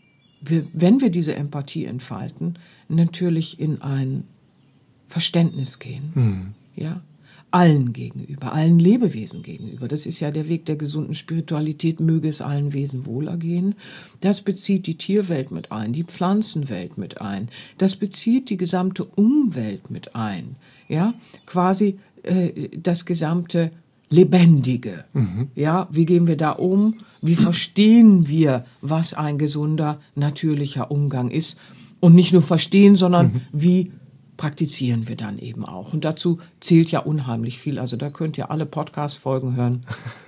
wir diese Empathie entfalten, natürlich in ein Verständnis gehen. Ja? Allen gegenüber, allen Lebewesen gegenüber. Das ist ja der Weg der gesunden Spiritualität, möge es allen Wesen wohlergehen. Das bezieht die Tierwelt mit ein, die Pflanzenwelt mit ein. Das bezieht die gesamte Umwelt mit ein. Ja, quasi das gesamte Lebendige. Ja, wie gehen wir da um? Wie verstehen wir, was ein gesunder, natürlicher Umgang ist? Und nicht nur verstehen, sondern wie praktizieren wir dann eben auch. Und dazu zählt ja unheimlich viel. Also da könnt ihr alle Podcast-Folgen hören.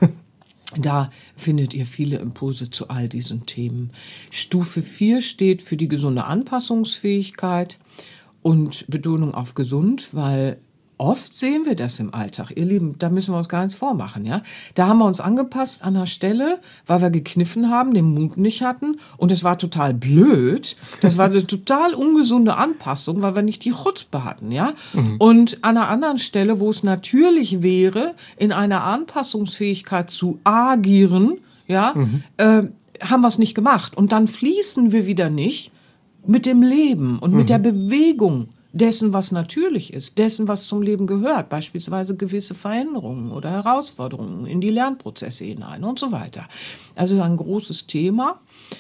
Da findet ihr viele Impulse zu all diesen Themen. Stufe 4 steht für die gesunde Anpassungsfähigkeit und Betonung auf gesund, weil oft sehen wir das im Alltag. Ihr Lieben, da müssen wir uns gar nichts vormachen, ja. Da haben wir uns angepasst an der Stelle, weil wir gekniffen haben, den Mut nicht hatten. Und es war total blöd. Das war eine total ungesunde Anpassung, weil wir nicht die Chutzpe hatten, ja. Und an einer anderen Stelle, wo es natürlich wäre, in einer Anpassungsfähigkeit zu agieren, ja, haben wir es nicht gemacht. Und dann fließen wir wieder nicht mit dem Leben und mit der Bewegung dessen, was natürlich ist, dessen, was zum Leben gehört, beispielsweise gewisse Veränderungen oder Herausforderungen in die Lernprozesse hinein und so weiter. Also ein großes Thema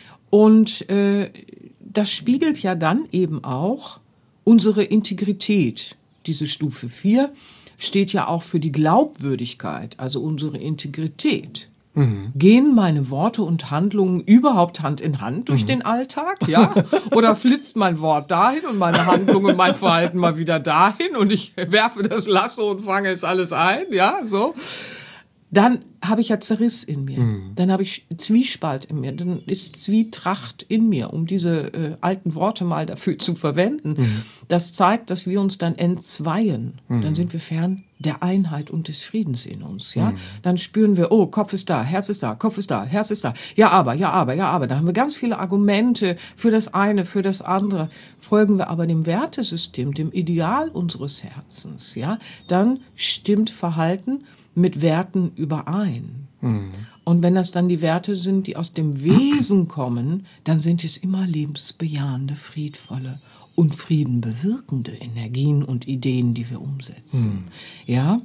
und das spiegelt ja dann eben auch unsere Integrität. Diese Stufe 4 steht ja auch für die Glaubwürdigkeit, also unsere Integrität. Gehen meine Worte und Handlungen überhaupt Hand in Hand durch den Alltag, ja? Oder flitzt mein Wort dahin und meine Handlung und mein Verhalten mal wieder dahin und ich werfe das Lasso und fange es alles ein, ja, so? Dann habe ich ja Zerriss in mir. Dann habe ich Zwiespalt in mir. Dann ist Zwietracht in mir, um diese alten Worte mal dafür zu verwenden. Das zeigt, dass wir uns dann entzweien. Dann sind wir fern der Einheit und des Friedens in uns. Ja, dann spüren wir, oh, Kopf ist da, Herz ist da, Kopf ist da, Herz ist da. Ja, aber, ja, aber, ja, aber. Da haben wir ganz viele Argumente für das eine, für das andere. Folgen wir aber dem Wertesystem, dem Ideal unseres Herzens, ja, dann stimmt Verhalten mit Werten überein. Und wenn das dann die Werte sind, die aus dem Wesen kommen, dann sind es immer lebensbejahende, friedvolle und friedenbewirkende Energien und Ideen, die wir umsetzen. Ja?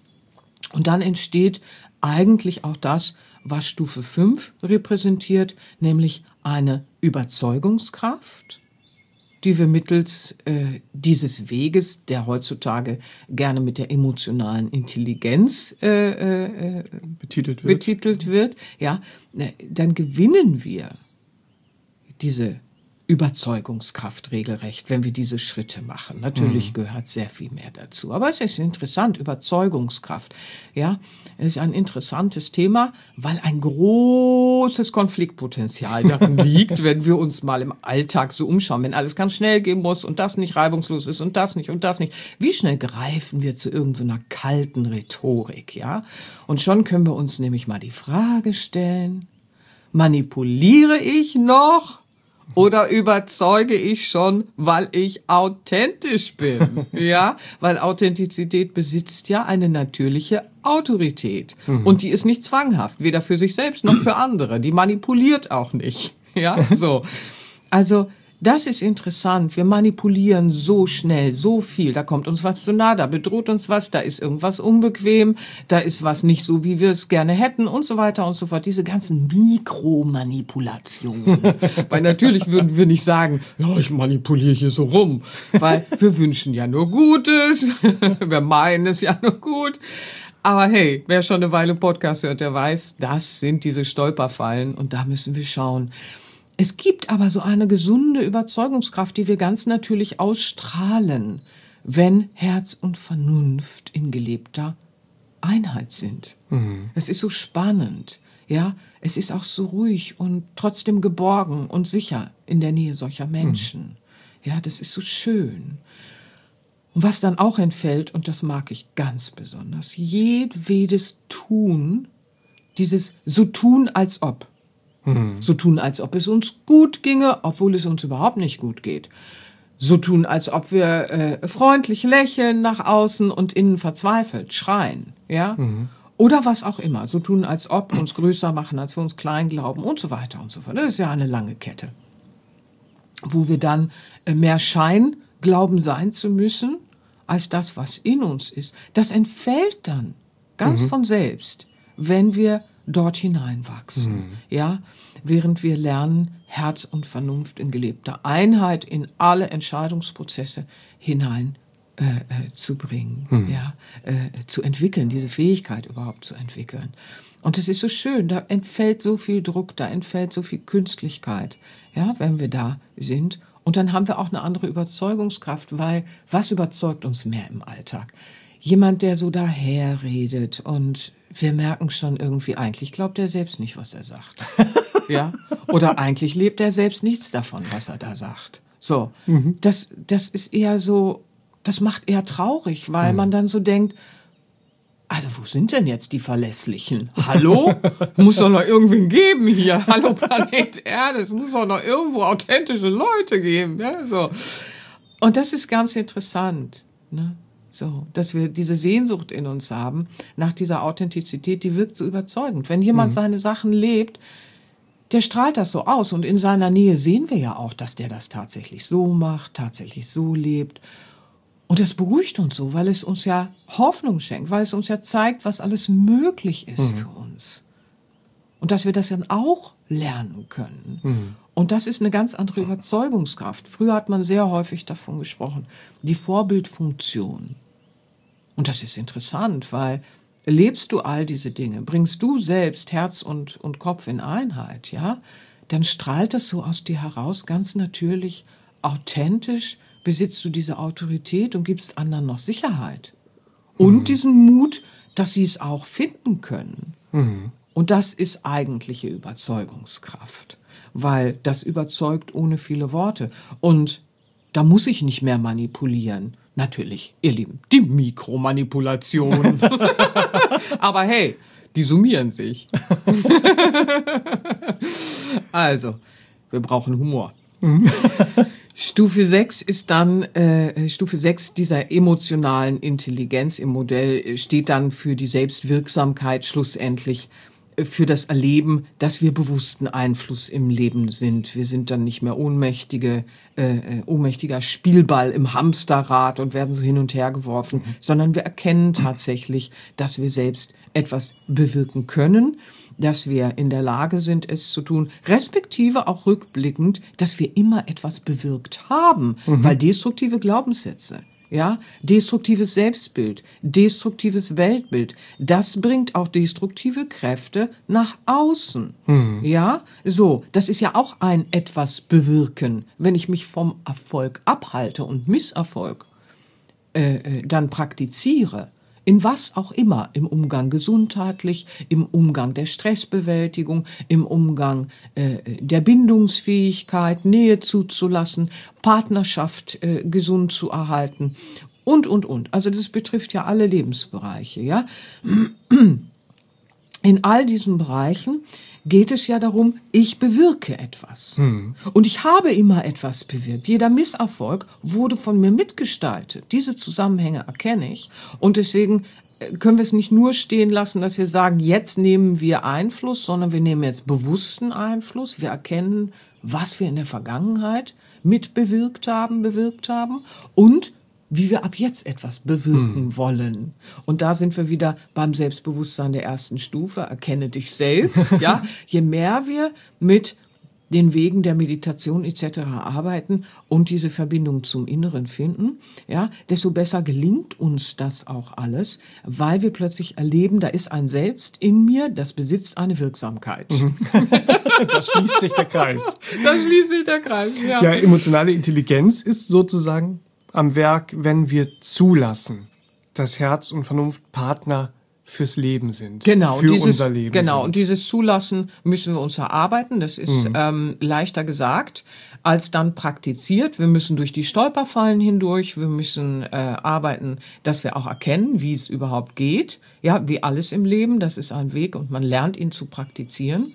Und dann entsteht eigentlich auch das, was Stufe 5 repräsentiert, nämlich eine Überzeugungskraft, die wir mittels dieses Weges, der heutzutage gerne mit der emotionalen Intelligenz betitelt wird, ja, dann gewinnen wir diese Überzeugungskraft regelrecht, wenn wir diese Schritte machen. Natürlich gehört sehr viel mehr dazu. Aber es ist interessant, Überzeugungskraft. Ja, es ist ein interessantes Thema, weil ein großes Konfliktpotenzial darin liegt, wenn wir uns mal im Alltag so umschauen, wenn alles ganz schnell gehen muss und das nicht reibungslos ist und das nicht und das nicht. Wie schnell greifen wir zu irgendeiner kalten Rhetorik, ja? Und schon können wir uns nämlich mal die Frage stellen, manipuliere ich noch? Oder überzeuge ich schon, weil ich authentisch bin? Ja, weil Authentizität besitzt ja eine natürliche Autorität. Und die ist nicht zwanghaft, weder für sich selbst noch für andere. Die manipuliert auch nicht. Ja, so. Also, das ist interessant. Wir manipulieren so schnell, so viel. Da kommt uns was zu nahe, da bedroht uns was, da ist irgendwas unbequem, da ist was nicht so, wie wir es gerne hätten und so weiter und so fort. Diese ganzen Mikromanipulationen. Weil natürlich würden wir nicht sagen, ja, ich manipuliere hier so rum. Weil wir wünschen ja nur Gutes. Wir meinen es ja nur gut. Aber hey, wer schon eine Weile Podcast hört, der weiß, das sind diese Stolperfallen und da müssen wir schauen. Es gibt aber so eine gesunde Überzeugungskraft, die wir ganz natürlich ausstrahlen, wenn Herz und Vernunft in gelebter Einheit sind. Es ist so spannend, ja. Es ist auch so ruhig und trotzdem geborgen und sicher in der Nähe solcher Menschen. Ja, das ist so schön. Und was dann auch entfällt, und das mag ich ganz besonders, jedwedes Tun, dieses so tun als ob. So tun, als ob es uns gut ginge, obwohl es uns überhaupt nicht gut geht. So tun, als ob wir freundlich lächeln nach außen und innen verzweifelt schreien. Ja? Oder was auch immer. So tun, als ob uns größer machen, als wir uns klein glauben und so weiter und so fort. Das ist ja eine lange Kette. Wo wir dann mehr Schein glauben sein zu müssen, als das, was in uns ist. Das entfällt dann ganz von selbst, wenn wir dort hineinwachsen, ja, während wir lernen, Herz und Vernunft in gelebter Einheit in alle Entscheidungsprozesse hinein zu bringen, ja, zu entwickeln, diese Fähigkeit überhaupt zu entwickeln. Und es ist so schön, da entfällt so viel Druck, da entfällt so viel Künstlichkeit, ja, wenn wir da sind. Und dann haben wir auch eine andere Überzeugungskraft, weil was überzeugt uns mehr im Alltag? Jemand, der so daherredet und wir merken schon irgendwie, eigentlich glaubt er selbst nicht, was er sagt. Ja? Oder eigentlich lebt er selbst nichts davon, was er da sagt. So, das ist eher so, das macht eher traurig, weil man dann so denkt, also wo sind denn jetzt die Verlässlichen? Hallo? Muss doch noch irgendwen geben hier. Hallo Planet Erde, es muss doch noch irgendwo authentische Leute geben. Ja, so. Und das ist ganz interessant, ne? So, dass wir diese Sehnsucht in uns haben nach dieser Authentizität, die wirkt so überzeugend. Wenn jemand seine Sachen lebt, der strahlt das so aus und in seiner Nähe sehen wir ja auch, dass der das tatsächlich so macht, tatsächlich so lebt. Und das beruhigt uns so, weil es uns ja Hoffnung schenkt, weil es uns ja zeigt, was alles möglich ist für uns. Und dass wir das dann auch lernen können. Und das ist eine ganz andere Überzeugungskraft. Früher hat man sehr häufig davon gesprochen, die Vorbildfunktion. Und das ist interessant, weil lebst du all diese Dinge, bringst du selbst Herz und Kopf in Einheit, ja, dann strahlt das so aus dir heraus, ganz natürlich, authentisch, besitzt du diese Autorität und gibst anderen noch Sicherheit. Und diesen Mut, dass sie es auch finden können. Und das ist eigentliche Überzeugungskraft, weil das überzeugt ohne viele Worte. Und da muss ich nicht mehr manipulieren. Natürlich, ihr Lieben, die Mikromanipulation. Aber hey, die summieren sich. Also, wir brauchen Humor. Stufe 6 ist dann, Stufe 6 dieser emotionalen Intelligenz im Modell steht dann für die Selbstwirksamkeit schlussendlich, für das Erleben, dass wir bewussten Einfluss im Leben sind. Wir sind dann nicht mehr ohnmächtiger Spielball im Hamsterrad und werden so hin und her geworfen, sondern wir erkennen tatsächlich, dass wir selbst etwas bewirken können, dass wir in der Lage sind, es zu tun, respektive auch rückblickend, dass wir immer etwas bewirkt haben, weil destruktive Glaubenssätze, Ja, destruktives Selbstbild, destruktives Weltbild, das bringt auch destruktive Kräfte nach außen. Ja, so, das ist ja auch ein etwas bewirken, wenn ich mich vom Erfolg abhalte und Misserfolg dann praktiziere. In was auch immer, im Umgang gesundheitlich, im Umgang der Stressbewältigung, im Umgang der Bindungsfähigkeit, Nähe zuzulassen, Partnerschaft gesund zu erhalten und. Also das betrifft ja alle Lebensbereiche, ja. In all diesen Bereichen geht es ja darum, ich bewirke etwas. Und ich habe immer etwas bewirkt. Jeder Misserfolg wurde von mir mitgestaltet. Diese Zusammenhänge erkenne ich. Und deswegen können wir es nicht nur stehen lassen, dass wir sagen, jetzt nehmen wir Einfluss, sondern wir nehmen jetzt bewussten Einfluss. Wir erkennen, was wir in der Vergangenheit mitbewirkt haben und wie wir ab jetzt etwas bewirken wollen. Und da sind wir wieder beim Selbstbewusstsein der ersten Stufe. Erkenne dich selbst. Ja, je mehr wir mit den Wegen der Meditation etc. arbeiten und diese Verbindung zum Inneren finden, ja, desto besser gelingt uns das auch alles, weil wir plötzlich erleben, da ist ein Selbst in mir, das besitzt eine Wirksamkeit. Da schließt sich der Kreis. Da schließt sich der Kreis, ja. Ja, emotionale Intelligenz ist sozusagen am Werk, wenn wir zulassen, dass Herz und Vernunft Partner fürs Leben sind. Genau, für unser Leben genau, sind. und dieses Zulassen müssen wir uns erarbeiten. Das ist leichter gesagt als dann praktiziert. Wir müssen durch die Stolperfallen hindurch. Wir müssen arbeiten, dass wir auch erkennen, wie es überhaupt geht. Ja, wie alles im Leben. Das ist ein Weg und man lernt ihn zu praktizieren.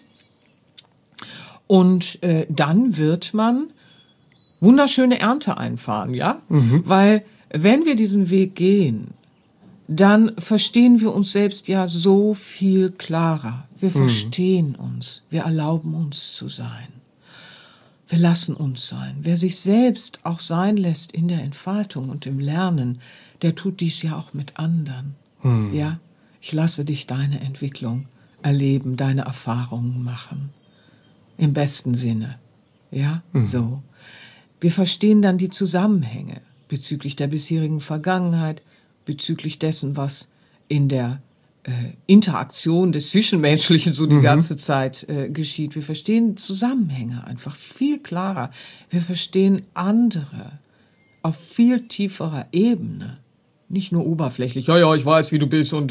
Und dann wird man wunderschöne Ernte einfahren, ja? Weil wenn wir diesen Weg gehen, dann verstehen wir uns selbst ja so viel klarer. Wir verstehen uns, wir erlauben uns zu sein. Wir lassen uns sein. Wer sich selbst auch sein lässt in der Entfaltung und im Lernen, der tut dies ja auch mit anderen. Ja? Ich lasse dich deine Entwicklung erleben, deine Erfahrungen machen. Im besten Sinne. Ja, so. Wir verstehen dann die Zusammenhänge bezüglich der bisherigen Vergangenheit, bezüglich dessen, was in der Interaktion des Zwischenmenschlichen so die ganze Zeit geschieht. Wir verstehen Zusammenhänge einfach viel klarer. Wir verstehen andere auf viel tieferer Ebene. Nicht nur oberflächlich, ja, ich weiß, wie du bist und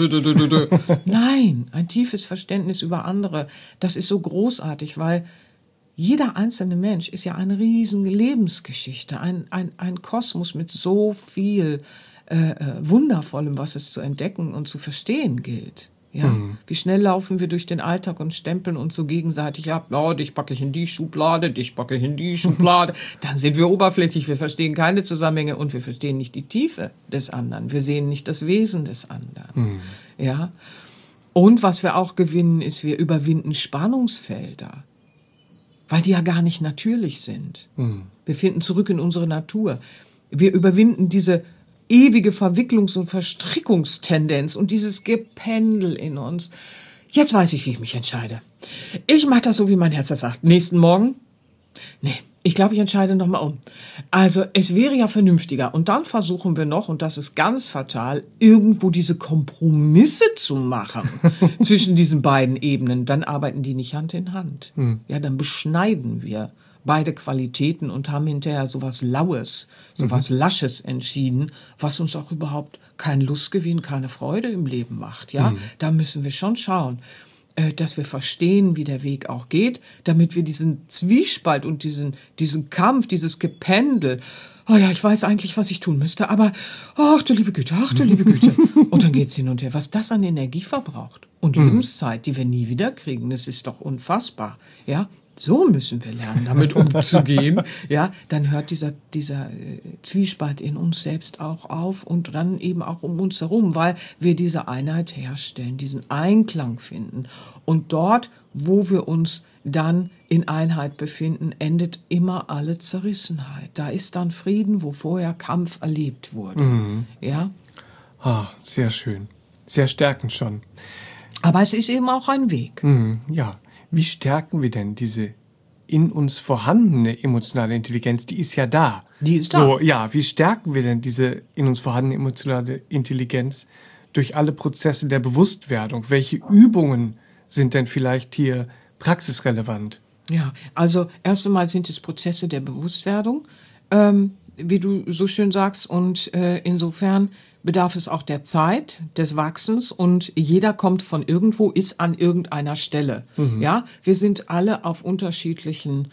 Nein, ein tiefes Verständnis über andere, das ist so großartig, weil jeder einzelne Mensch ist ja eine riesige Lebensgeschichte, ein Kosmos mit so viel Wundervollem, was es zu entdecken und zu verstehen gilt. Ja? Wie schnell laufen wir durch den Alltag und stempeln uns so gegenseitig ab, dich packe ich in die Schublade, dich packe ich in die Schublade. Dann sind wir oberflächlich, wir verstehen keine Zusammenhänge und wir verstehen nicht die Tiefe des anderen. Wir sehen nicht das Wesen des anderen. Ja? Und was wir auch gewinnen, ist, wir überwinden Spannungsfelder, weil die ja gar nicht natürlich sind. Wir finden zurück in unsere Natur. Wir überwinden diese ewige Verwicklungs- und Verstrickungstendenz und dieses Gependel in uns. Jetzt weiß ich, wie ich mich entscheide. Ich mache das so, wie mein Herz das sagt. Nächsten Morgen? Nee, ich glaube, ich entscheide nochmal um. Also, es wäre ja vernünftiger. Und dann versuchen wir noch, und das ist ganz fatal, irgendwo diese Kompromisse zu machen zwischen diesen beiden Ebenen. Dann arbeiten die nicht Hand in Hand. Ja, dann beschneiden wir beide Qualitäten und haben hinterher sowas Laues, sowas Lasches entschieden, was uns auch überhaupt keinen Lustgewinn, keine Freude im Leben macht. Ja, da müssen wir schon schauen, dass wir verstehen, wie der Weg auch geht, damit wir diesen Zwiespalt und diesen Kampf, dieses Gependel, oh ja, ich weiß eigentlich, was ich tun müsste, aber ach du liebe Güte. Und dann geht's hin und her. Was das an Energie verbraucht und Lebenszeit, die wir nie wieder kriegen, das ist doch unfassbar. Ja, so müssen wir lernen, damit umzugehen. Ja, dann hört dieser Zwiespalt in uns selbst auch auf und dann eben auch um uns herum, weil wir diese Einheit herstellen, diesen Einklang finden. Und dort, wo wir uns dann in Einheit befinden, endet immer alle Zerrissenheit. Da ist dann Frieden, wo vorher Kampf erlebt wurde. Ja? Sehr schön. Sehr stärkend schon. Aber es ist eben auch ein Weg. Ja. Wie stärken wir denn diese in uns vorhandene emotionale Intelligenz, die ist ja da. Die ist da. So, ja, wie stärken wir denn diese in uns vorhandene emotionale Intelligenz durch alle Prozesse der Bewusstwerdung? Welche Übungen sind denn vielleicht hier praxisrelevant? Ja, also erst einmal sind es Prozesse der Bewusstwerdung, wie du so schön sagst, und insofern bedarf es auch der Zeit, des Wachsens, und jeder kommt von irgendwo, ist an irgendeiner Stelle. Ja, wir sind alle auf unterschiedlichen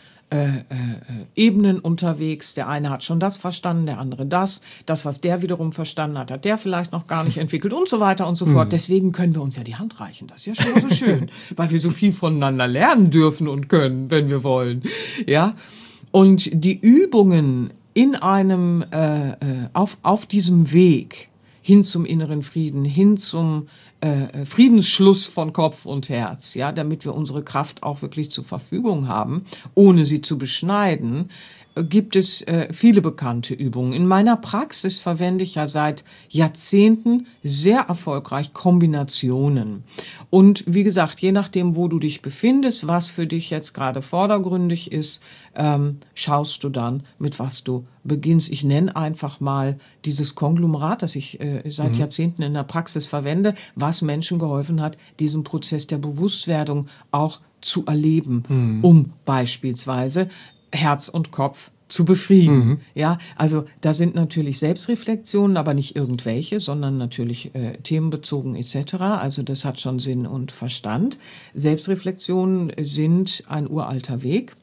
Ebenen unterwegs. Der eine hat schon das verstanden, der andere das. Das, was der wiederum verstanden hat, hat der vielleicht noch gar nicht entwickelt und so weiter und so fort. Deswegen können wir uns ja die Hand reichen. Das ist ja schon mal so schön, weil wir so viel voneinander lernen dürfen und können, wenn wir wollen. Ja, und die Übungen in einem auf diesem Weg hin zum inneren Frieden, hin zum Friedensschluss von Kopf und Herz, ja, damit wir unsere Kraft auch wirklich zur Verfügung haben, ohne sie zu beschneiden, gibt es viele bekannte Übungen. In meiner Praxis verwende ich ja seit Jahrzehnten sehr erfolgreich Kombinationen. Und wie gesagt, je nachdem, wo du dich befindest, was für dich jetzt gerade vordergründig ist, schaust du dann, mit was du beginnst. Ich nenne einfach mal dieses Konglomerat, das ich seit Jahrzehnten in der Praxis verwende, was Menschen geholfen hat, diesen Prozess der Bewusstwerdung auch zu erleben, um beispielsweise Herz und Kopf zu befrieden. Ja, also da sind natürlich Selbstreflexionen, aber nicht irgendwelche, sondern natürlich themenbezogen etc. Also das hat schon Sinn und Verstand. Selbstreflexionen sind ein uralter Weg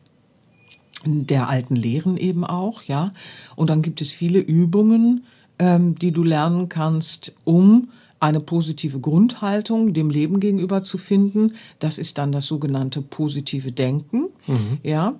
der alten Lehren eben auch, ja. Und dann gibt es viele Übungen, die du lernen kannst, um eine positive Grundhaltung dem Leben gegenüber zu finden. Das ist dann das sogenannte positive Denken, ja.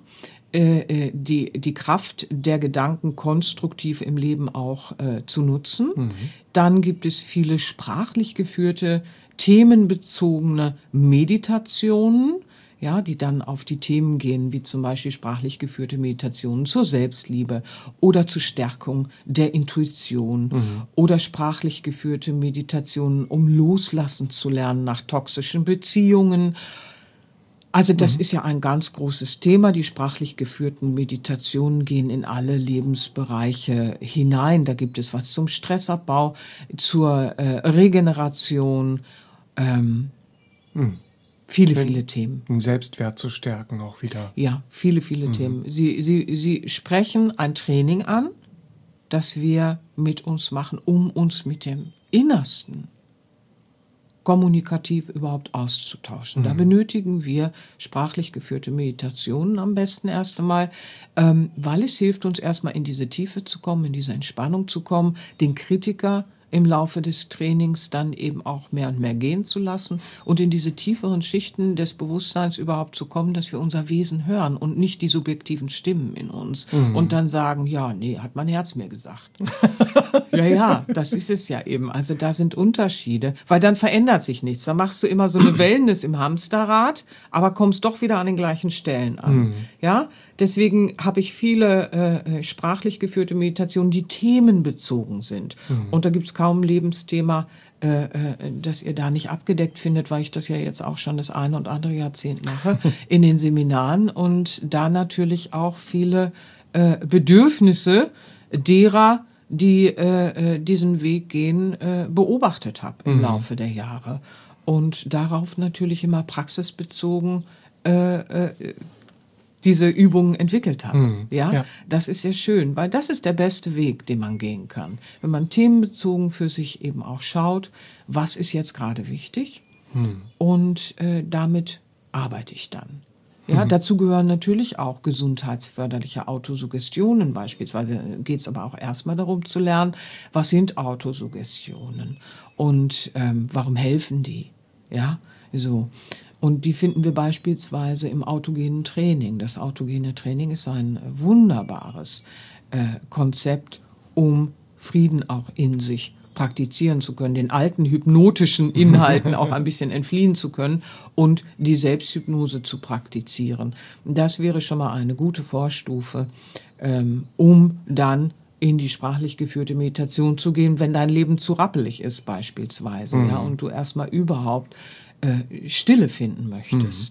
Die Kraft der Gedanken konstruktiv im Leben auch zu nutzen. Dann gibt es viele sprachlich geführte, themenbezogene Meditationen, ja, die dann auf die Themen gehen, wie zum Beispiel sprachlich geführte Meditationen zur Selbstliebe oder zur Stärkung der Intuition oder sprachlich geführte Meditationen, um loslassen zu lernen nach toxischen Beziehungen. Also das ist ja ein ganz großes Thema. Die sprachlich geführten Meditationen gehen in alle Lebensbereiche hinein. Da gibt es was zum Stressabbau, zur Regeneration, viele Themen. Den Selbstwert zu stärken auch wieder. Ja, viele Themen. Sie sprechen ein Training an, das wir mit uns machen, um uns mit dem Innersten kommunikativ überhaupt auszutauschen. Da benötigen wir sprachlich geführte Meditationen am besten erst einmal, weil es hilft uns erstmal in diese Tiefe zu kommen, in diese Entspannung zu kommen, den Kritiker im Laufe des Trainings dann eben auch mehr und mehr gehen zu lassen und in diese tieferen Schichten des Bewusstseins überhaupt zu kommen, dass wir unser Wesen hören und nicht die subjektiven Stimmen in uns und dann sagen, ja, nee, hat mein Herz mir gesagt. Ja, das ist es ja eben. Also da sind Unterschiede, weil dann verändert sich nichts. Da machst du immer so eine Wellness im Hamsterrad, aber kommst doch wieder an den gleichen Stellen an. Ja, deswegen habe ich viele sprachlich geführte Meditationen, die themenbezogen sind. Und da gibt es kaum ein Lebensthema, das ihr da nicht abgedeckt findet, weil ich das ja jetzt auch schon das eine und andere Jahrzehnt mache in den Seminaren und da natürlich auch viele Bedürfnisse derer, die diesen Weg gehen, beobachtet habe im Laufe der Jahre. Und darauf natürlich immer praxisbezogen diese Übungen entwickelt habe. Ja, das ist sehr schön, weil das ist der beste Weg, den man gehen kann. Wenn man themenbezogen für sich eben auch schaut, was ist jetzt gerade wichtig und damit arbeite ich dann. Ja, dazu gehören natürlich auch gesundheitsförderliche Autosuggestionen. Beispielsweise geht es aber auch erstmal darum zu lernen, was sind Autosuggestionen und warum helfen die? Ja, so. Und die finden wir beispielsweise im autogenen Training. Das autogene Training ist ein wunderbares Konzept, um Frieden auch in sich praktizieren zu können, den alten hypnotischen Inhalten auch ein bisschen entfliehen zu können und die Selbsthypnose zu praktizieren. Das wäre schon mal eine gute Vorstufe, um dann in die sprachlich geführte Meditation zu gehen, wenn dein Leben zu rappelig ist beispielsweise, ja, und du erstmal überhaupt Stille finden möchtest.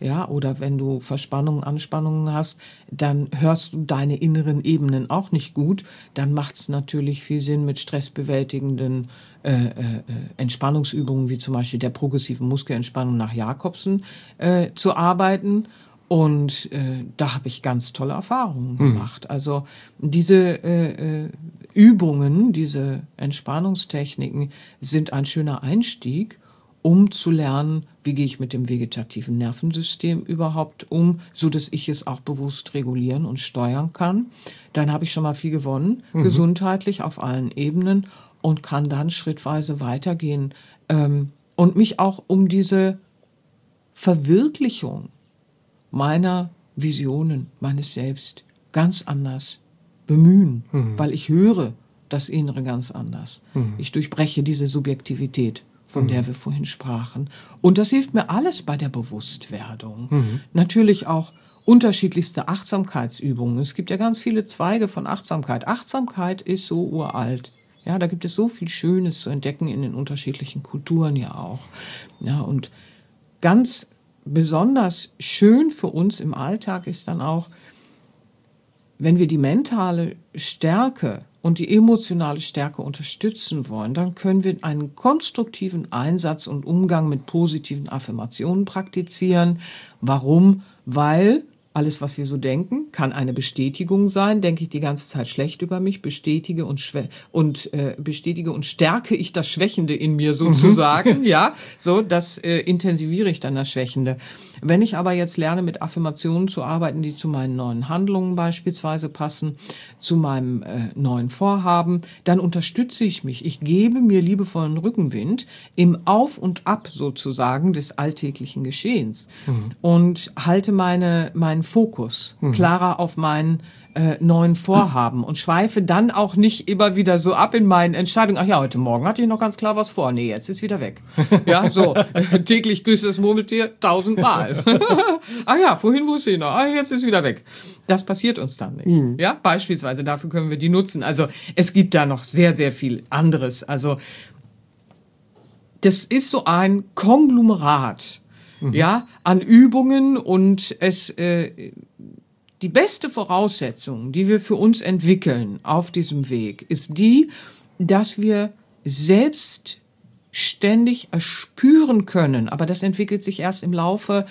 ja, oder wenn du Verspannungen, Anspannungen hast, dann hörst du deine inneren Ebenen auch nicht gut. Dann macht es natürlich viel Sinn, mit stressbewältigenden Entspannungsübungen, wie zum Beispiel der progressiven Muskelentspannung nach Jakobsen, zu arbeiten. Und da habe ich ganz tolle Erfahrungen gemacht. Also diese Übungen, diese Entspannungstechniken sind ein schöner Einstieg, um zu lernen, wie gehe ich mit dem vegetativen Nervensystem überhaupt um, so dass ich es auch bewusst regulieren und steuern kann. Dann habe ich schon mal viel gewonnen, gesundheitlich auf allen Ebenen, und kann dann schrittweise weitergehen und mich auch um diese Verwirklichung meiner Visionen, meines Selbst ganz anders bemühen, weil ich höre das Innere ganz anders. Ich durchbreche diese Subjektivität, von der wir vorhin sprachen. Und das hilft mir alles bei der Bewusstwerdung. Natürlich auch unterschiedlichste Achtsamkeitsübungen. Es gibt ja ganz viele Zweige von Achtsamkeit. Achtsamkeit ist so uralt. Ja, da gibt es so viel Schönes zu entdecken in den unterschiedlichen Kulturen ja auch. Ja, und ganz besonders schön für uns im Alltag ist dann auch, wenn wir die mentale Stärke und die emotionale Stärke unterstützen wollen, dann können wir einen konstruktiven Einsatz und Umgang mit positiven Affirmationen praktizieren. Warum? Weil alles, was wir so denken, kann eine Bestätigung sein. Denke ich die ganze Zeit schlecht über mich, bestätige und stärke ich das Schwächende in mir sozusagen. Ja, so, das intensiviere ich dann das Schwächende. Wenn ich aber jetzt lerne, mit Affirmationen zu arbeiten, die zu meinen neuen Handlungen beispielsweise passen, zu meinem neuen Vorhaben, dann unterstütze ich mich. Ich gebe mir liebevollen Rückenwind im Auf und Ab sozusagen des alltäglichen Geschehens und halte meinen Fokus klarer auf meinen neuen Vorhaben und schweife dann auch nicht immer wieder so ab in meinen Entscheidungen. Ach ja, heute Morgen hatte ich noch ganz klar was vor. Nee, jetzt ist wieder weg. Ja, so. Täglich grüßt das Murmeltier 1000-mal. Ach ja, vorhin wusste ich noch. Ah, jetzt ist wieder weg. Das passiert uns dann nicht. Ja, beispielsweise. Dafür können wir die nutzen. Also, es gibt da noch sehr, sehr viel anderes. Also, das ist so ein Konglomerat, ja, an Übungen, und die beste Voraussetzung, die wir für uns entwickeln auf diesem Weg, ist die, dass wir selbstständig erspüren können, aber das entwickelt sich erst im Laufe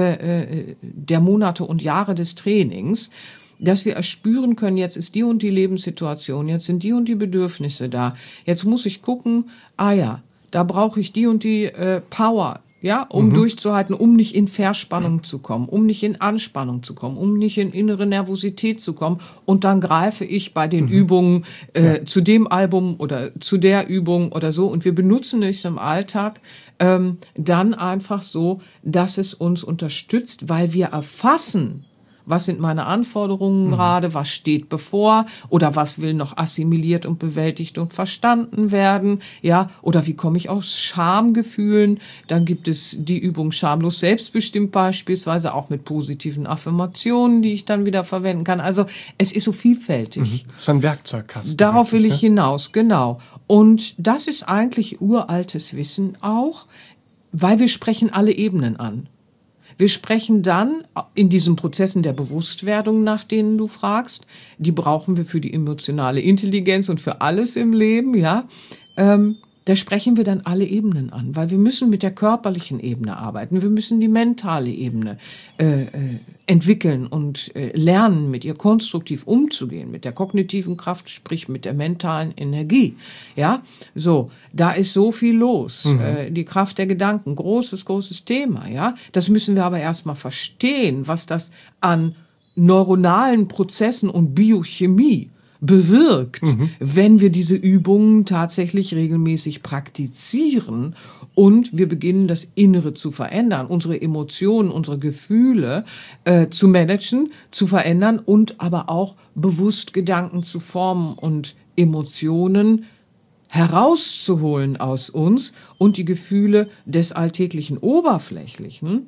der Monate und Jahre des Trainings, dass wir erspüren können, jetzt ist die und die Lebenssituation, jetzt sind die und die Bedürfnisse da, jetzt muss ich gucken, da brauche ich die und die Power, ja, um durchzuhalten, um nicht in Verspannung zu kommen, um nicht in Anspannung zu kommen, um nicht in innere Nervosität zu kommen. Und dann greife ich bei den Übungen zu dem Album oder zu der Übung oder so. Und wir benutzen es im Alltag dann einfach so, dass es uns unterstützt, weil wir erfassen, was sind meine Anforderungen gerade, was steht bevor oder was will noch assimiliert und bewältigt und verstanden werden, ja, oder wie komme ich aus Schamgefühlen, dann gibt es die Übung schamlos selbstbestimmt beispielsweise, auch mit positiven Affirmationen, die ich dann wieder verwenden kann, also es ist so vielfältig. Das ist ein Werkzeugkasten. Darauf will ich hinaus, genau. Und das ist eigentlich uraltes Wissen auch, weil wir sprechen alle Ebenen an. Wir sprechen dann in diesen Prozessen der Bewusstwerdung, nach denen du fragst, die brauchen wir für die emotionale Intelligenz und für alles im Leben, ja, da sprechen wir dann alle Ebenen an, weil wir müssen mit der körperlichen Ebene arbeiten, wir müssen die mentale Ebene entwickeln und lernen, mit ihr konstruktiv umzugehen, mit der kognitiven Kraft, sprich mit der mentalen Energie, ja, so, da ist so viel los, die Kraft der Gedanken, großes Thema, ja, das müssen wir aber erstmal verstehen, was das an neuronalen Prozessen und Biochemie bewirkt, wenn wir diese Übungen tatsächlich regelmäßig praktizieren und wir beginnen, das Innere zu verändern, unsere Emotionen, unsere Gefühle zu managen, zu verändern und aber auch bewusst Gedanken zu formen und Emotionen herauszuholen aus uns und die Gefühle des alltäglichen Oberflächlichen,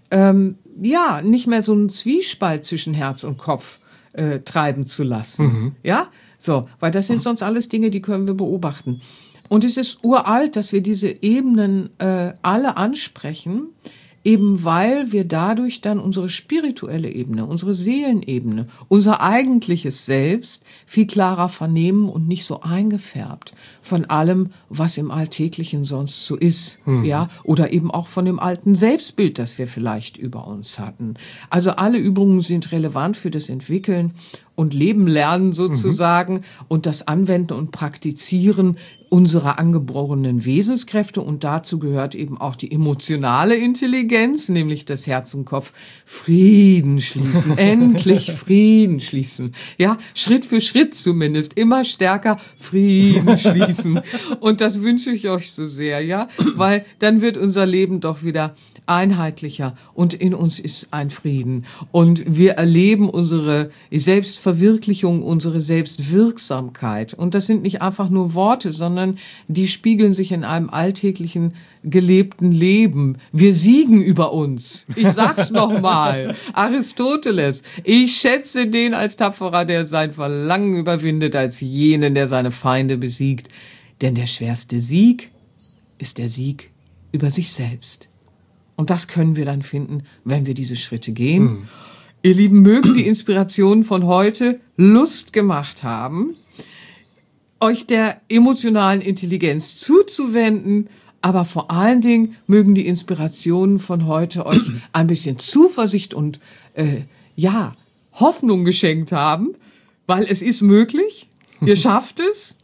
nicht mehr so einen Zwiespalt zwischen Herz und Kopf treiben zu lassen. Ja, so, weil das sind sonst alles Dinge, die können wir beobachten. Und es ist uralt, dass wir diese Ebenen alle ansprechen, eben weil wir dadurch dann unsere spirituelle Ebene, unsere Seelenebene, unser eigentliches Selbst viel klarer vernehmen und nicht so eingefärbt von allem, was im Alltäglichen sonst so ist, ja, oder eben auch von dem alten Selbstbild, das wir vielleicht über uns hatten. Also alle Übungen sind relevant für das Entwickeln und Leben lernen sozusagen und das Anwenden und Praktizieren unserer angeborenen Wesenskräfte, und dazu gehört eben auch die emotionale Intelligenz, nämlich das Herz und Kopf Frieden schließen, endlich Frieden schließen, ja, Schritt für Schritt zumindest, immer stärker Frieden schließen, und das wünsche ich euch so sehr, ja, weil dann wird unser Leben doch wieder einheitlicher und in uns ist ein Frieden und wir erleben unsere Selbstverwirklichung, unsere Selbstwirksamkeit, und das sind nicht einfach nur Worte, sondern die spiegeln sich in einem alltäglichen gelebten Leben. Wir siegen über uns. Ich sag's nochmal. Aristoteles. Ich schätze den als Tapferer, der sein Verlangen überwindet, als jenen, der seine Feinde besiegt. Denn der schwerste Sieg ist der Sieg über sich selbst. Und das können wir dann finden, wenn wir diese Schritte gehen. Ihr Lieben, mögen die Inspirationen von heute Lust gemacht haben, euch der emotionalen Intelligenz zuzuwenden, aber vor allen Dingen mögen die Inspirationen von heute euch ein bisschen Zuversicht und Hoffnung geschenkt haben, weil es ist möglich, ihr schafft es.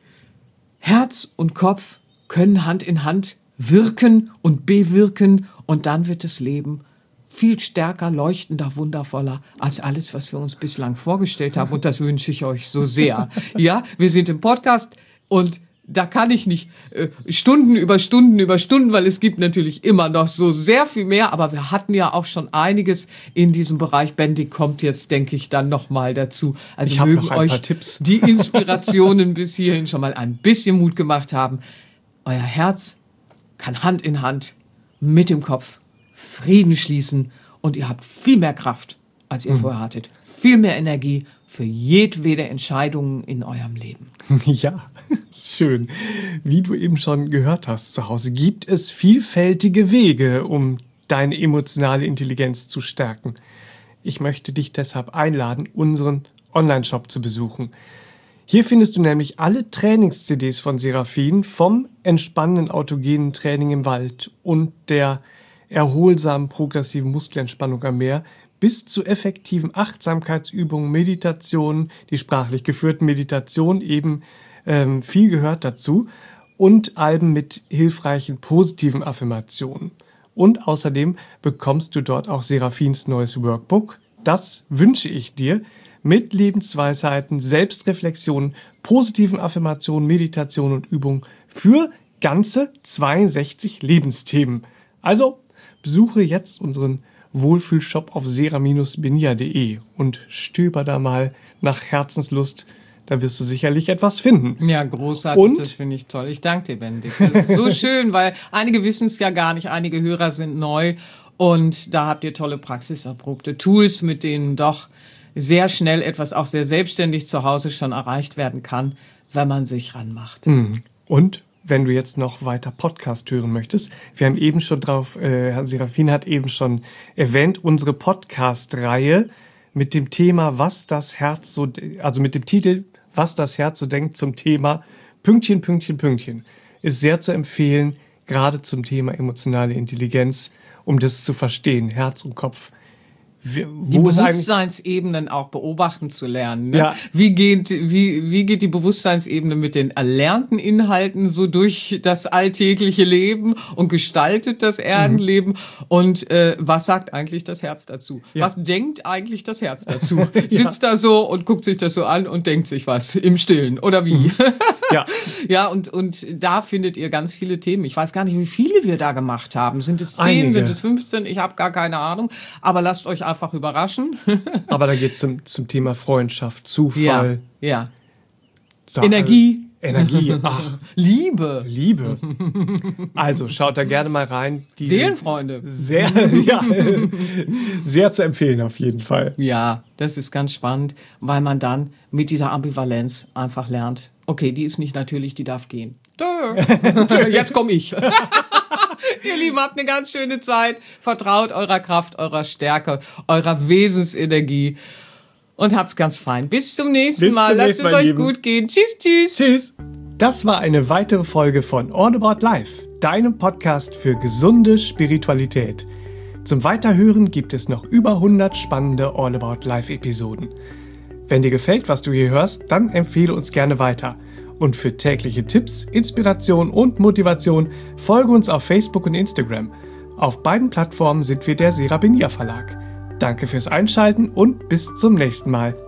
Herz und Kopf können Hand in Hand wirken und bewirken, und dann wird das Leben viel stärker, leuchtender, wundervoller als alles, was wir uns bislang vorgestellt haben. Und das wünsche ich euch so sehr. Ja, wir sind im Podcast und da kann ich nicht Stunden über Stunden über Stunden, weil es gibt natürlich immer noch so sehr viel mehr. Aber wir hatten ja auch schon einiges in diesem Bereich. Bendig kommt jetzt, denke ich, dann noch mal dazu. Also ich mögen noch ein euch paar Tipps. Die Inspirationen bis hierhin schon mal ein bisschen Mut gemacht haben. Euer Herz kann Hand in Hand mit dem Kopf Frieden schließen und ihr habt viel mehr Kraft, als ihr vorher hattet. Viel mehr Energie für jedwede Entscheidung in eurem Leben. Ja, schön. Wie du eben schon gehört hast zu Hause, gibt es vielfältige Wege, um deine emotionale Intelligenz zu stärken. Ich möchte dich deshalb einladen, unseren Online-Shop zu besuchen. Hier findest du nämlich alle Trainings-CDs von Seraphin, vom entspannenden autogenen Training im Wald und der erholsamen progressiven Muskelentspannung am Meer bis zu effektiven Achtsamkeitsübungen, Meditationen, die sprachlich geführten Meditationen, eben viel gehört dazu, und Alben mit hilfreichen positiven Affirmationen. Und außerdem bekommst du dort auch Seraphins neues Workbook. Das wünsche ich dir, mit Lebensweisheiten, Selbstreflexionen, positiven Affirmationen, Meditationen und Übungen für ganze 62 Lebensthemen. Also besuche jetzt unseren Wohlfühlshop auf sera-benia.de und stöber da mal nach Herzenslust. Da wirst du sicherlich etwas finden. Ja, großartig, das finde ich toll. Ich danke dir, Bendig. Das ist so schön, weil einige wissen es ja gar nicht, einige Hörer sind neu und da habt ihr tolle praxiserprobte Tools, mit denen doch sehr schnell etwas auch sehr selbstständig zu Hause schon erreicht werden kann, wenn man sich ranmacht. Und wenn du jetzt noch weiter Podcast hören möchtest, wir haben eben schon drauf, Seraphin hat eben schon erwähnt, unsere Podcast-Reihe mit dem Thema, mit dem Titel, was das Herz so denkt zum Thema Pünktchen, Pünktchen, Pünktchen, ist sehr zu empfehlen, gerade zum Thema emotionale Intelligenz, um das zu verstehen, Herz und Kopf. Die Bewusstseinsebenen auch beobachten zu lernen. Ne? Ja. Wie geht die Bewusstseinsebene mit den erlernten Inhalten so durch das alltägliche Leben und gestaltet das Erdenleben? Und was sagt eigentlich das Herz dazu? Ja. Was denkt eigentlich das Herz dazu? Sitzt da so und guckt sich das so an und denkt sich was im Stillen oder wie? Ja. Ja, und da findet ihr ganz viele Themen. Ich weiß gar nicht, wie viele wir da gemacht haben. Sind es 10, Einige. Sind es 15? Ich habe gar keine Ahnung. Aber lasst euch einfach überraschen. Aber da geht es zum Thema Freundschaft, Zufall. Ja. Energie. Ach. Liebe. Also schaut da gerne mal rein. Die Seelenfreunde. Sehr zu empfehlen auf jeden Fall. Ja, das ist ganz spannend, weil man dann mit dieser Ambivalenz einfach lernt, okay, die ist nicht natürlich, die darf gehen. Jetzt komme ich. Ihr Lieben, habt eine ganz schöne Zeit. Vertraut eurer Kraft, eurer Stärke, eurer Wesensenergie und habt's ganz fein. Bis zum nächsten Mal. Lasst es euch gut gehen. Tschüss, tschüss. Tschüss. Das war eine weitere Folge von All About Life, deinem Podcast für gesunde Spiritualität. Zum Weiterhören gibt es noch über 100 spannende All About Life Episoden. Wenn dir gefällt, was du hier hörst, dann empfehle uns gerne weiter. Und für tägliche Tipps, Inspiration und Motivation folge uns auf Facebook und Instagram. Auf beiden Plattformen sind wir der Serabenia Verlag. Danke fürs Einschalten und bis zum nächsten Mal.